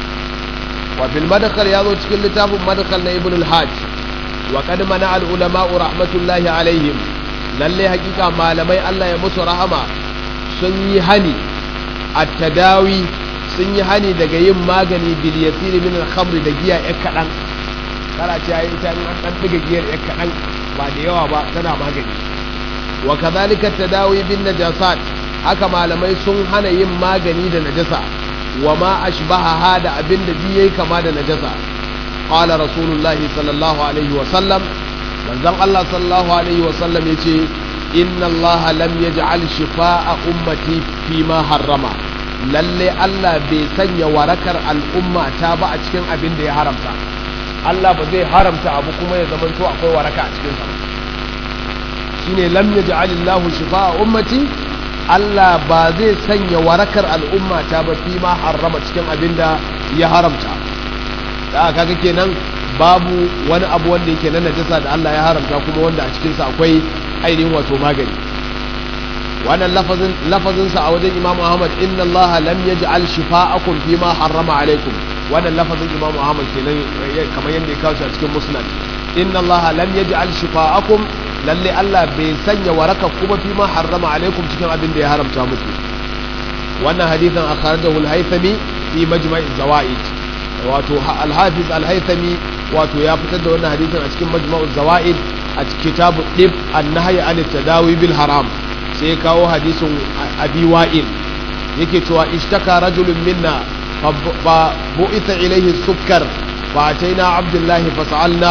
wa fil madkhal ya zo cikin littafin madkhal na ibn al-hajj wa qad mana al ulama rahmatullahi alaihim lalle hakika malamai Allah ya musu rahama sun yi hani at-tadawi sun yi hani daga yin magani bil yasir min al-khamr da giya ya kadan kana ce ai ita an dan diga giyar ya kadan ba da yawa ba tana magani wa kadhalika tadawi bin najasat haka malamai sun hana yin magani da najasa wa ma ashbaha da abinda ji yayi kama da najasa qala rasulullahi sallallahu alaihi wa sallam manzon Allah sallallahu alaihi wa sallam yace inna Allah lam yaj'al shifaa ummati fi ma harrama lalle Allah bai sanya warakar al'umma ta ba a cikin abin da ya haramta Allah ba zai haramta abu kuma ya zama to akwai waraka a cikin sa shine lam yaj'alillahu shifaa ummati Allah ba zai sanya warakar al'umma ta ba fi ma harrama cikin abinda ya haramta da kaga kenan babu wani abu wanda yake na najasa da Allah ya haramta kuma wanda a cikin sa akwai ainihin wato magani wannan lafazin lafazin sa a wajen Imam Ahmad inna Allah lam yaj'al shifaakum fi ma harrama alaikum wannan lafazin Imam Ahmad kenan kamar yanda ya kawo shi a cikin Musnad inna Allah lam yaj'al shifaakum lalle Allah bai sanya waraka kuma fi ma harrama alaikum cikin abin da ya haramta muku wannan hadithan akhrajahu al-haythami fi majma' az-zawaid wato al-hafiz al-haythami wato ya fitar da wannan hadithan a cikin majma' az-zawaid a cikin kitabu dib an-nahy an at-tadawi bil haram sai kawo hadisin abi wa'il yake cewa ishtaka rajulun minna fa bu'itha ilayhi as-sukkar fa ataina abdullahi fa sa'alna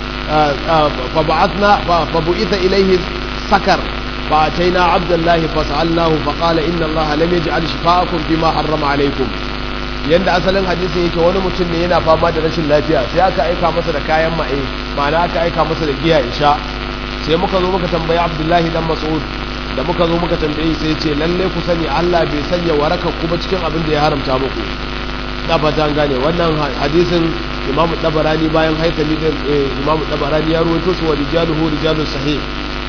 فبعثنا فبعث إليه سكر فأتينا عبد الله فسألناه فقال إن الله لم يجعل شفاءكم فيما حرم عليكم yanda asalin hadisin yake wani mutum ne yana fama da rashin lafiya sai aka aika masa da kayan maye ma'ana aka aika masa da giya isha sai muka zo muka tambayi Abdullahi dan Mas'ud da muka zo muka tambaye sai ce lalle ku sani Allah bai sanya waraka kuma cikin abin da ya haramta muku na fata an gane wannan hadisin Imam Tabarani bayan haitami din Imam Tabarani ya rawaito shi wa rijaluhu rijalus sahih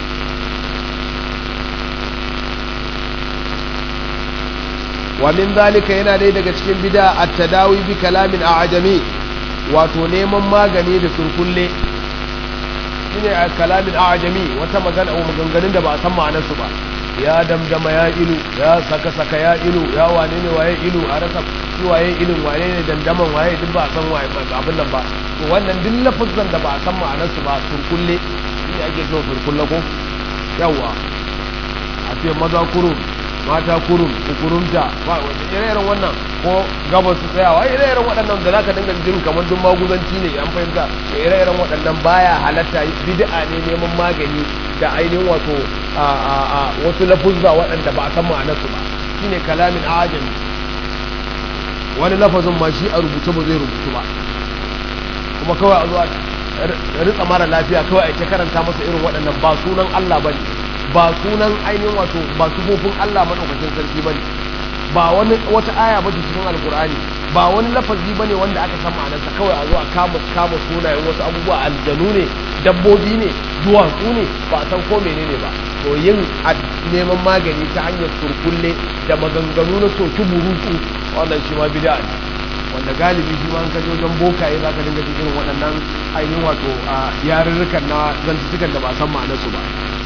wa min zalika yana dai daga cikin bid'a at-tadawi bi kalamin a'jami wato neman magani da surkulle shine kalamin a'jami wata magana ko maganganun da ba a san ma'anar su ba ya damdama ya ilu ya saka saka ya ilu ya wane ne waye ilu a rasa shi waye ilin wane ne dandaman waye duk ba a san waye abin nan ba to wannan duk lafazan da ba a san ma'anar su ba surkulle shine ake cewa surkulle ko yawa a ce maza kurun mata kurun kurumta ba ire-iren wannan ko gabas su tsayawa ire-iren waɗannan da zaka dinga jin kamar duk maguzanci ne an fahimta ire-iren waɗannan baya halatta bid'a ne neman magani da ainihin wato a wasu lafuzza waɗanda ba a san ma'anarsu ba shine kalamin ajami wani lafazin ma shi a rubuce ba zai rubutu ba kuma kawai a zuwa ritsa mara lafiya kawai a ta karanta masa irin waɗannan ba sunan Allah bane ba sunan ainihin wato ba sufofin Allah madaukakin sarki bane ba wani wata aya ba cikin alkur'ani ba wani lafazi bane wanda aka san ma'anarsa kawai a zo a kama kama sunayen wasu abubuwa aljanu ne dabbobi ne duwatsu ne ba a san ko menene ba to yin neman magani ta hanyar turkulle da maganganu na soki burutu wannan shi ma bid'a ne wanda galibi shi ma an kaje wajen bokaye za ka dinga cikin waɗannan ainihin wato a yarurrukan na zantukan da ba san ma'anarsu ba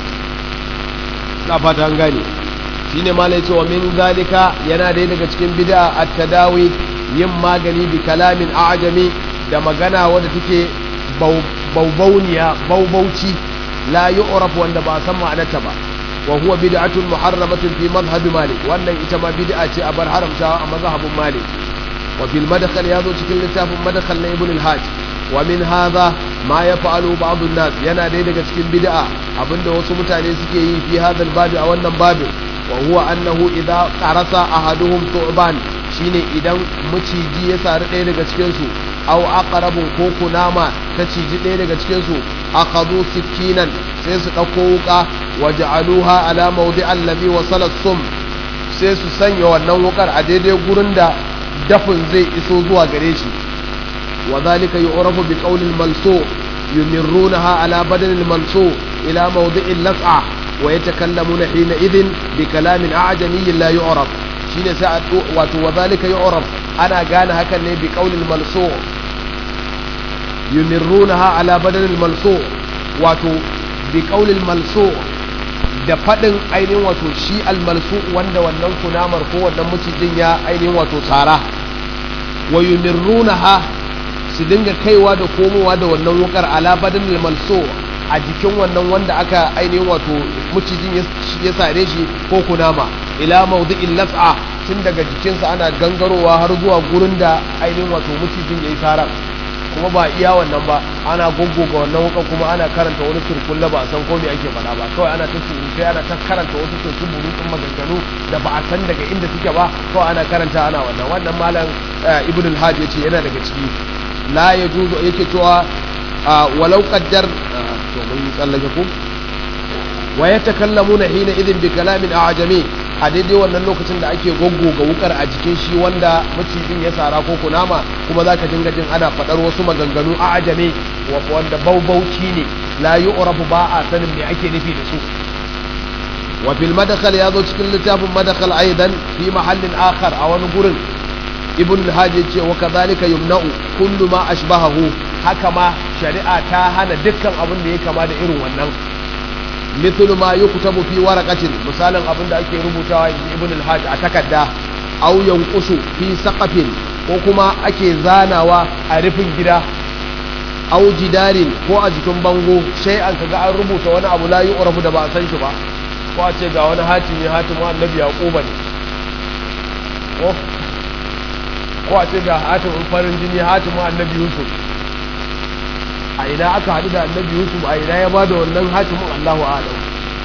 na fata an gane shine malai cewa min zalika yana dai daga cikin bid'a at-tadawi yin magani bi kalamin a'jami da magana wanda take baubauniya baubauci la yu'raf wanda ba san ma'anarta ba wa huwa bid'atun muharramatun fi madhhab malik wannan ita ma bid'a ce a bar haramta a mazhabin malik wa fil madkhal yazo cikin littafin madkhal na ibn al-hajj wa min hadha ma yaf'alu ba'd an-nas yana dai daga cikin bid'a abinda wasu mutane suke yi fi hadal babi a wannan babin wa huwa annahu idza qarasa ahaduhum tu'ban shine idan maciji ya sari ɗaya daga cikin su aw aqrabun ko kunama ta ciji ɗaya daga cikin su akhadhu sikinan sai su dauko wuka waja'aluha ala mawdi'al ladhi wasala sum sai su sanya wannan wukar a daidai gurin da dafin zai iso zuwa gare shi wa zalika yu'rafu bi qawli al-malsu yumirrunaha ala badal al-malsu ila mawdi'il las'a wa yatakallamuna hina idhin bi kalamin a'jami la yu'raf shine sai wato wa zalika yu'raf ana gane hakan ne bi qawli al-malsu yumirrunaha ala badal al-malsu wato bi qawli al-malsu da fadin ainihin wato shi al-malsu wanda wannan kunamar ko wannan mucijin ya ainihin wato tsara wa yumirrunaha su dinga kaiwa da komowa da wannan wukar ala badal al-malsu a jikin wannan wanda aka ainihin wato mucijin ya sare shi ko kunama ila mawdi'il las'a tun daga jikinsa ana gangarowa har zuwa gurin da ainihin wato mucijin yayi sarar kuma ba iya wannan ba ana goggoga wannan wukan kuma ana karanta wani turkulla ba a san ko me ake faɗa ba kawai ana ta surutai ana ta karanta wasu turkun burutun maganganu da ba a san daga inda suke ba kawai ana karanta ana wannan wannan malam ibn al-hajj yace yana daga ciki la yajuzu yake cewa walau qaddar to mun tsallake ku wa yatakallamuna hina idin bi kalamin a'jami a daidai wannan lokacin da ake goggoga wukar a jikin shi wanda macijin ya sara ko kunama kuma zaka dinga jin ana fadar wasu maganganu a'jami wanda baubauci ne la yu'rafu ba a sanin me ake nufi da su wa fil madkhal yazo cikin littafin madkhal aidan fi mahallin akhar a wani gurin ibn al-hajj ce wa kadhalika yumna'u kullu ma ashbahahu haka ma shari'a ta hana dukkan abin da ya kama da irin wannan mithlu ma yuktabu fi waraqatin misalan abin da ake rubutawa ibn al-hajj a takarda aw yanqusu fi saqafin ko kuma ake zanawa a rufin gida aw jidarin ko a jikin bango sai an kaga an rubuta wani abu la yu'rafu da ba a san shi ba ko a ce ga wani hatimi hatimu annabi yaquba ne ko ko a ce ga hatimin farin jini hatimin annabi yusuf a ina aka haɗu da annabi yusuf a ina ya ba da wannan hatimin allahu a'lam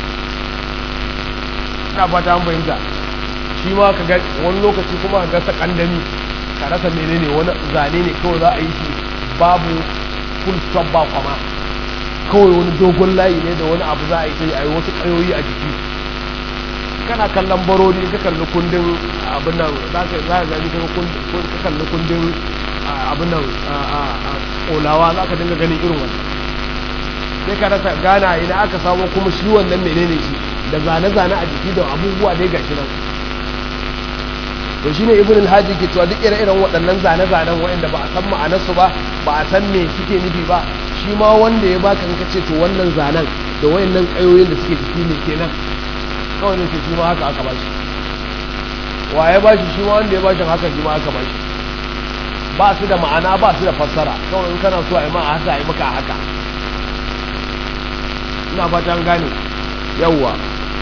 ina fata an fahimta shi ma ka ga wani lokaci kuma ka ga sakandami ka rasa menene wani zane ne kawai za a yi shi babu full stop ba kwama kawai wani dogon layi ne da wani abu za a yi sai a yi wasu ƙayoyi a jiki kana kallon barodi ka kalli kundin abin nan za ka za ka gani ka kalli kundin abin nan kolawa za ka dinga ganin irin wannan sai ka rasa gana ina aka samu kuma shi wannan menene shi da zane-zane a jiki da abubuwa dai gashi nan to shine ibn al-hajji ke cewa duk ire-iren waɗannan zane-zanen waɗanda ba a san ma'anarsu ba ba a san me suke nufi ba shi ma wanda ya baka in ka ce to wannan zanen da wayannan kayoyin da suke jiki ne kenan kawai ne shi ma haka aka bashi wa ya bashi shi ma wanda ya bashi haka shi ma aka bashi ba su da ma'ana ba su da fassara kawai in kana so a yi ma a haka a yi maka a haka ina fata an gane yawwa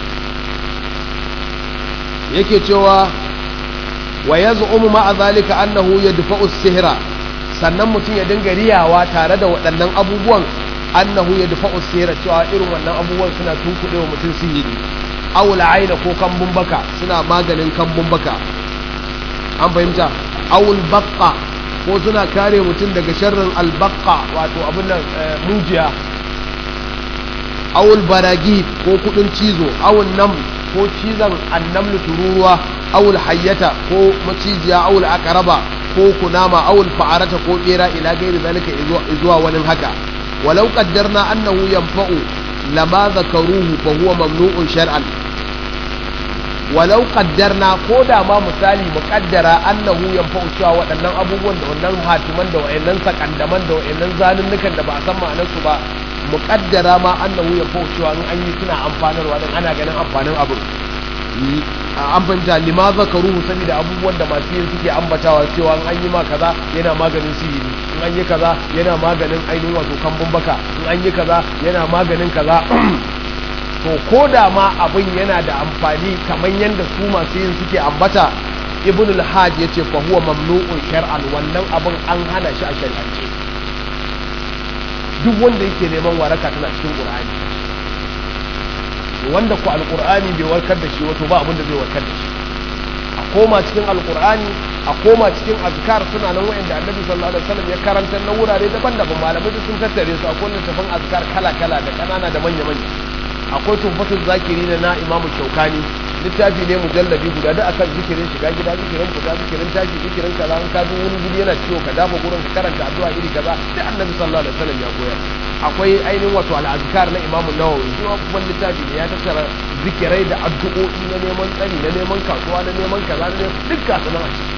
yake cewa wa yaz'umu ma'a zalika annahu yadfa'u as-sihra sannan mutum ya dinga riyawa tare da waɗannan abubuwan annahu yadfa'u as-sihra cewa irin wannan abubuwan suna tunkuɗe wa mutum sihiri aw la'aina ko kambun baka suna maganin kambun baka an fahimta aw al-baqqa ko suna kare mutum daga sharrin al-baqqa wato abin nan mujiya aw al-baragid ko kudin cizo aw an-nam ko cizon annamlu tururuwa awul hayyata ko macijiya awul aqraba ko kunama awul fa'arata ko bera ila gairi zalika zuwa wani haka walau qaddarna annahu yanfa'u lama zakaruhu fa huwa mamnu'un shar'an walau qaddarna ko da ma misali muqaddara annahu yanfa'u cewa waɗannan abubuwan da wannan hatiman da wayannan sakandaman da wayannan zanunnukan da ba a san ma'anar su ba muqaddara ma annahu yanfa'u cewa in an yi suna amfanarwa dan ana ganin amfanin abu an fahimta lima zakaruhu saboda abubuwan da masu yin suke ambatawa cewa in an yi ma kaza yana maganin sihiri in an yi kaza yana maganin ainihin wato kambun baka in an yi kaza yana maganin kaza to ko da ma abin yana da amfani kamar yadda su masu yin suke ambata ibn al-hajj yace fa huwa mamnu'un shar'an wannan abin an hana shi a shari'ance duk wanda yake neman waraka tana cikin qur'ani wanda ku alqur'ani bai warkar da shi wato ba abin da zai warkar da shi a koma cikin alqur'ani a koma cikin azkar suna nan wayanda annabi sallallahu alaihi wasallam ya karanta na wurare daban-daban malamai sun tattare su akwai littafin azkar kala-kala da kanana da manya-manya akwai tumfatul zakiri na imamu shaukani littafi ne mujallabi guda da akan zikirin shiga gida zikirin fita zikirin tashi zikirin kaza an ka wani guri yana ciwo ka dafa gurin ka karanta addu'a iri kaza sai annabi sallallahu alaihi wasallam ya koyar akwai ainihin wato al-azkar na imamu nawawi shi kuma littafi ne ya tattara zikirai da addu'o'i na neman tsari na neman kasuwa na neman kaza na neman duk kasu nan a ciki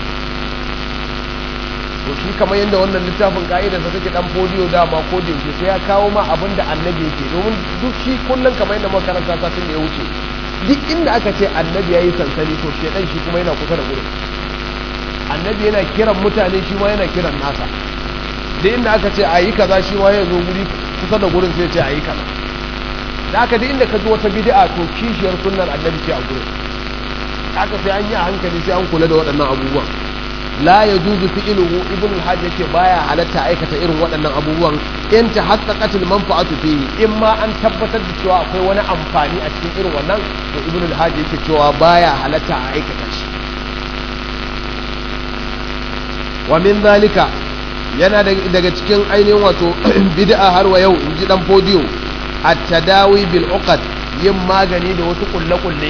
to shi kamar yadda wannan littafin ka'idar sa take dan fodiyo dama ko da yake sai ya kawo ma abin da annabi yake domin duk shi kullun kamar yadda muka karanta satin da ya wuce duk inda aka ce annabi yayi sansani to shedan shi kuma yana kusa da gurin annabi yana kiran mutane shi ma yana kiran nasa duk inda aka ce ayi kaza shi ma ya zo guri kusa da gurin sai ya ce ayi kaza da aka duk inda ka ji wata bid'a to kishiyar sunnar annabi ce a gurin haka sai an yi a hankali sai an kula da waɗannan abubuwan la yajuzu fi'luhu ibn al-hajj yake baya halatta aikata irin waɗannan abubuwan in ta haqqaqatil manfa'atu fihi in ma an tabbatar da cewa akwai wani amfani a cikin irin wannan to ibn al-hajj yake cewa baya halatta a aikata shi wa min zalika yana daga cikin ainihin wato bid'a har wa yau inji dan fodiyo at-tadawi bil uqad yin magani da wasu kulle-kulle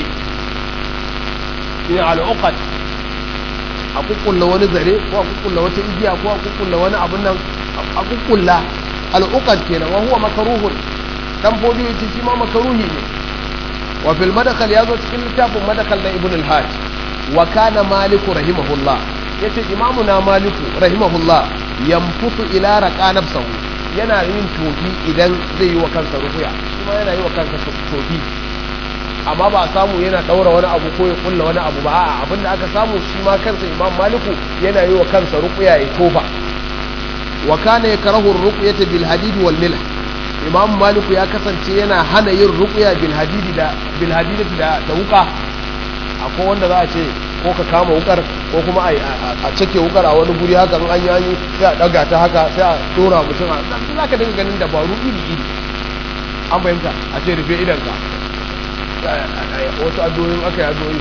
ina al-uqad a kukkulla wani zare ko a kukkulla wata igiya ko a kukkulla wani abun nan a kukkulla al'uqad kenan wa huwa makruhun dan bodi yace shi ma makruhi ne wa fil madkhal yazo cikin littafin madkhal na ibn al-hajj wa kana maliku rahimahullah yace imamu na maliku rahimahullah yamfutu ila raqa nafsuhu yana yin tofi idan zai yi wa kansa ruqya kuma yana yi wa kansa tofi amma ba a samu yana daura wani abu ko ya kulla wani abu ba a'a abinda aka samu shi ma kansa imam maliku yana yi wa kansa ruqya ya tofa wa kana yakrahu ar-ruqyata bil hadid wal milh imam maliku ya kasance yana hana yin ruqya bil hadid da bil hadid da da wuka akwai wanda za a ce ko ka kama wukar ko kuma a cike wukar a wani guri haka in an yi anyi sai a daga ta haka sai a dora mutum a dan zaka dinga ganin dabaru iri iri an bayyana a ce rufe idan ka wasu addu'o'in aka yi addu'o'i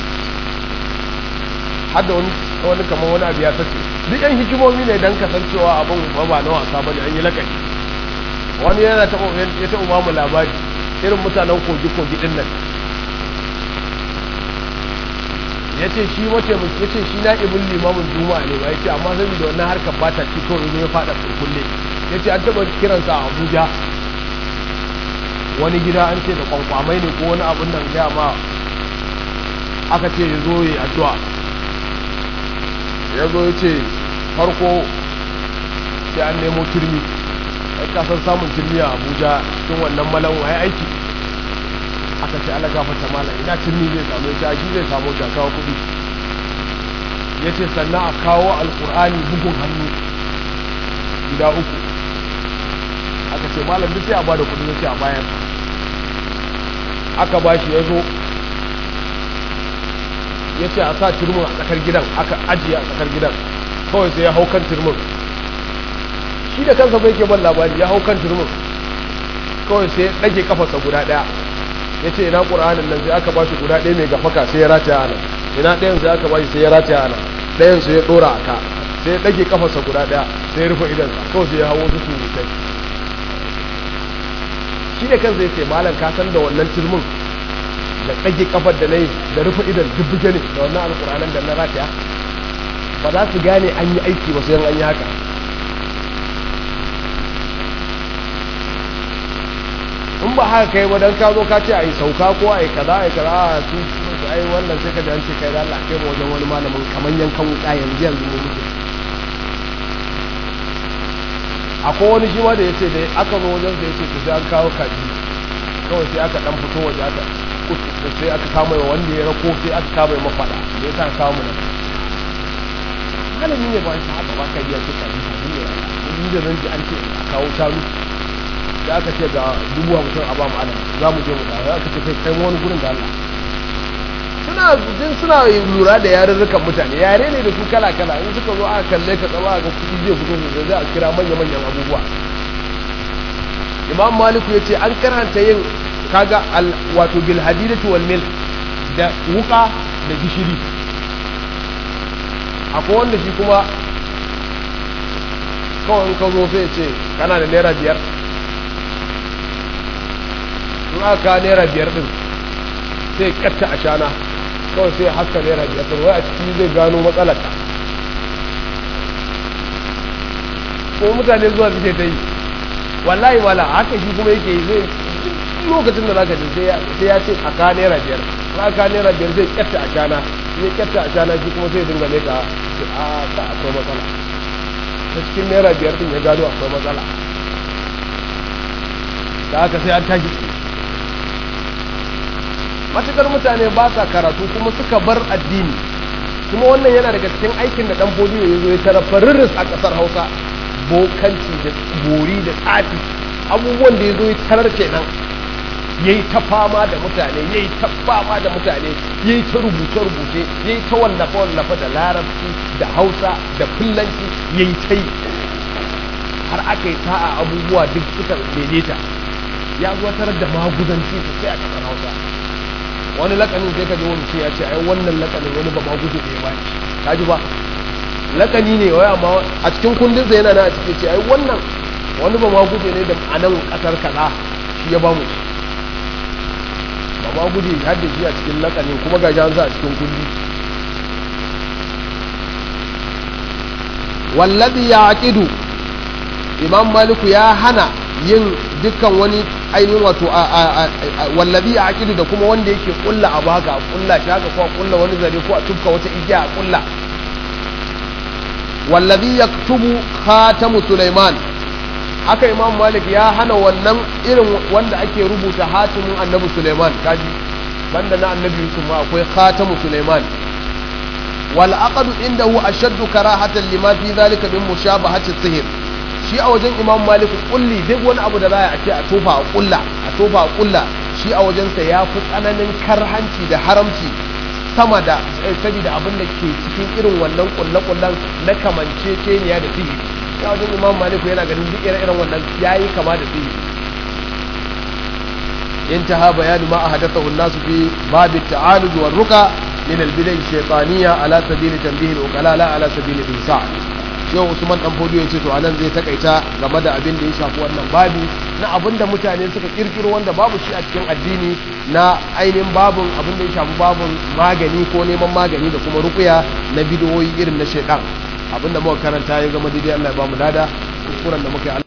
har da wani wani kamar wani abu ya sace duk yan hikimomi ne don kasancewa abin ba ba na wasa bane an yi lakani wani yana taɓa ya taɓa ba mu labari irin mutanen kogi-kogi ɗin nan ya ce shi wace mu ya ce shi na ibin limamin juma'a ne ba ya ce amma saboda wannan harkar ba ta ci kawai ya faɗa kurkulle ya ce an taɓa kiransa a abuja wani gida an ce da kwankwamai ne ko wani abin nan gaya ma aka ce ya zo yi addu'a ya zo ya ce farko sai an nemo turmi ya kasar samun turmi a abuja cikin wannan malan waye aiki aka ce ala gafata malam ina turmi zai samu ya shi zai samu ta kawo kudi ya ce sannan a kawo alkur'ani bugun hannu guda uku aka ce malam duk sai a bada kudi ya ce a bayan aka ba shi ya zo ya ce a sa turmin a tsakar gidan aka ajiye a tsakar gidan kawai sai ya hau kan turmin shi da kansa bai ke ban labari ya hau kan turmin kawai sai ya ɗage kafarsa guda ɗaya ya ce ina ƙura'anin nan sai aka ba shi guda ɗaya mai gafaka sai ya rataya a nan ina ɗayan sai aka ba shi sai ya rataya a nan ɗayan sai ya ɗora a ka sai ya ɗage kafarsa guda ɗaya sai ya rufe idansa kawai sai ya hau wasu surutai shi da kansa ya ce malam ka san da wannan turmin da kage kafar da nayi da rufe idan dubbuke ne da wannan alqur'anin da na rataya ba za su gane an yi aiki ba sai an yi haka. In ba haka kai ba dan ka zo ka ce ai sauka ko ai kaza ai kaza a su ai wannan sai ka dace kai da Allah kai mu wajen wani malamin kaman yankan wuka yanzu yanzu mu muke. Akwai wani shi ma da yace da aka zo wajen da yace to sai an kawo kaji kawai sai aka dan fito waje aka kusa sai aka kama wanda ya rako sai aka kama mafada da yasa aka kawo mu nan malami ne ba shi haka ba ka biya ce kaji kaji ne ni da zan ji an ce a kawo shanu da aka ce ga dubu hamsin a ba mu ana za mu je mu dawo aka ce kai kai wani gurin da Allah suna jin suna lura da yarurrukan mutane yare ne da su kala kala in suka zo aka kalle ka tsaba ga kudi zai fito da zai a kira manya manyan abubuwa. Imam Maliku yace an karanta yin kaga wato bil hadidati wal mil da wuka da gishiri. Akwai wanda shi kuma kawai ka zo sai ce kana da naira biyar in aka naira biyar din sai katta a shana kawai sai haska naira biyar din wai a ciki zai gano matsalarta ko mutane zuwa suke ta yi wallahi wala haka shi kuma yake yi zai lokacin da zaka ji sai ya ce a ka naira biyar in aka naira biyar zai katta a shana sai katta a shana shi kuma sai dinga leka a ka akwai matsala ta cikin naira biyar din ya gano akwai matsala da haka sai an tashi matukar mutane ba sa karatu kuma suka bar addini kuma wannan yana daga cikin aikin da dan bodiyo ya zo ya tara farris a kasar Hausa bokanci da bori da tsafi abubuwan da ya zo ya tarar kenan yayi ta fama da mutane yayi ta fama da mutane yayi ta rubuce rubuce yayi ta wallafa wallafa da larabci da Hausa da Fulanci yayi ta yi har aka yi sa'a abubuwa duk suka daidaita ya zo tarar da maguzanci sosai a kasar Hausa. Wani lakanin sai ka ji wani sai ya ce ai wannan lakanin wani ba ma guje da ya bani kaji ba lakani ne wai amma a cikin kundin sa yana na a cikin ce ai wannan wani ba ma guje ne da anan kasar kaza shi ya ba mu ba ma guje har da shi a cikin lakanin kuma ga jan sa a cikin kundi. Wallazi yaqidu Imam Maliku ya hana yin dukkan wani ainihin wato wallazi a aqidu da kuma wanda yake kulla abu haka kulla shi haka ko kulla wani zare ko a tufka wata igiya a kulla. Wallazi yaktubu khatamu Sulaiman haka Imam Malik ya hana wannan irin wanda ake rubuta hatimin Annabi Sulaiman kaji banda na Annabi Yusuf ma akwai khatamu Sulaiman. Wal aqdu indahu ashaddu karahatan lima fi dhalika min mushabahati sihr shi a wajen Imam Malik kulli duk wani abu da za a ce a tofa a kulla a tofa a kulla shi a wajensa ya fi tsananin karhanci da haramci sama da saboda abin da ke cikin irin wannan kulle-kullen na kamanceceniya da sihiri. Ya wajen Imam Malik yana ganin duk irin wannan yayi kama da sihiri. انتهى بيان ما أحدثه الناس في باب التعالج والرقى من البدع الشيطانية على سبيل تنبيه العقلاء لا على سبيل الإنسان. Shehu Usman dan Fodiyo yace to anan zai takaita game da abin da ya shafi wannan babi na abin da mutane suka kirkiro wanda babu shi a cikin addini na ainihin babun abin da ya shafi babun magani ko neman magani da kuma ruqya na bidiyoyi irin na shaytan. Abin da muka karanta ya zama daidai Allah ya ba mu lada kuskuren da muka yi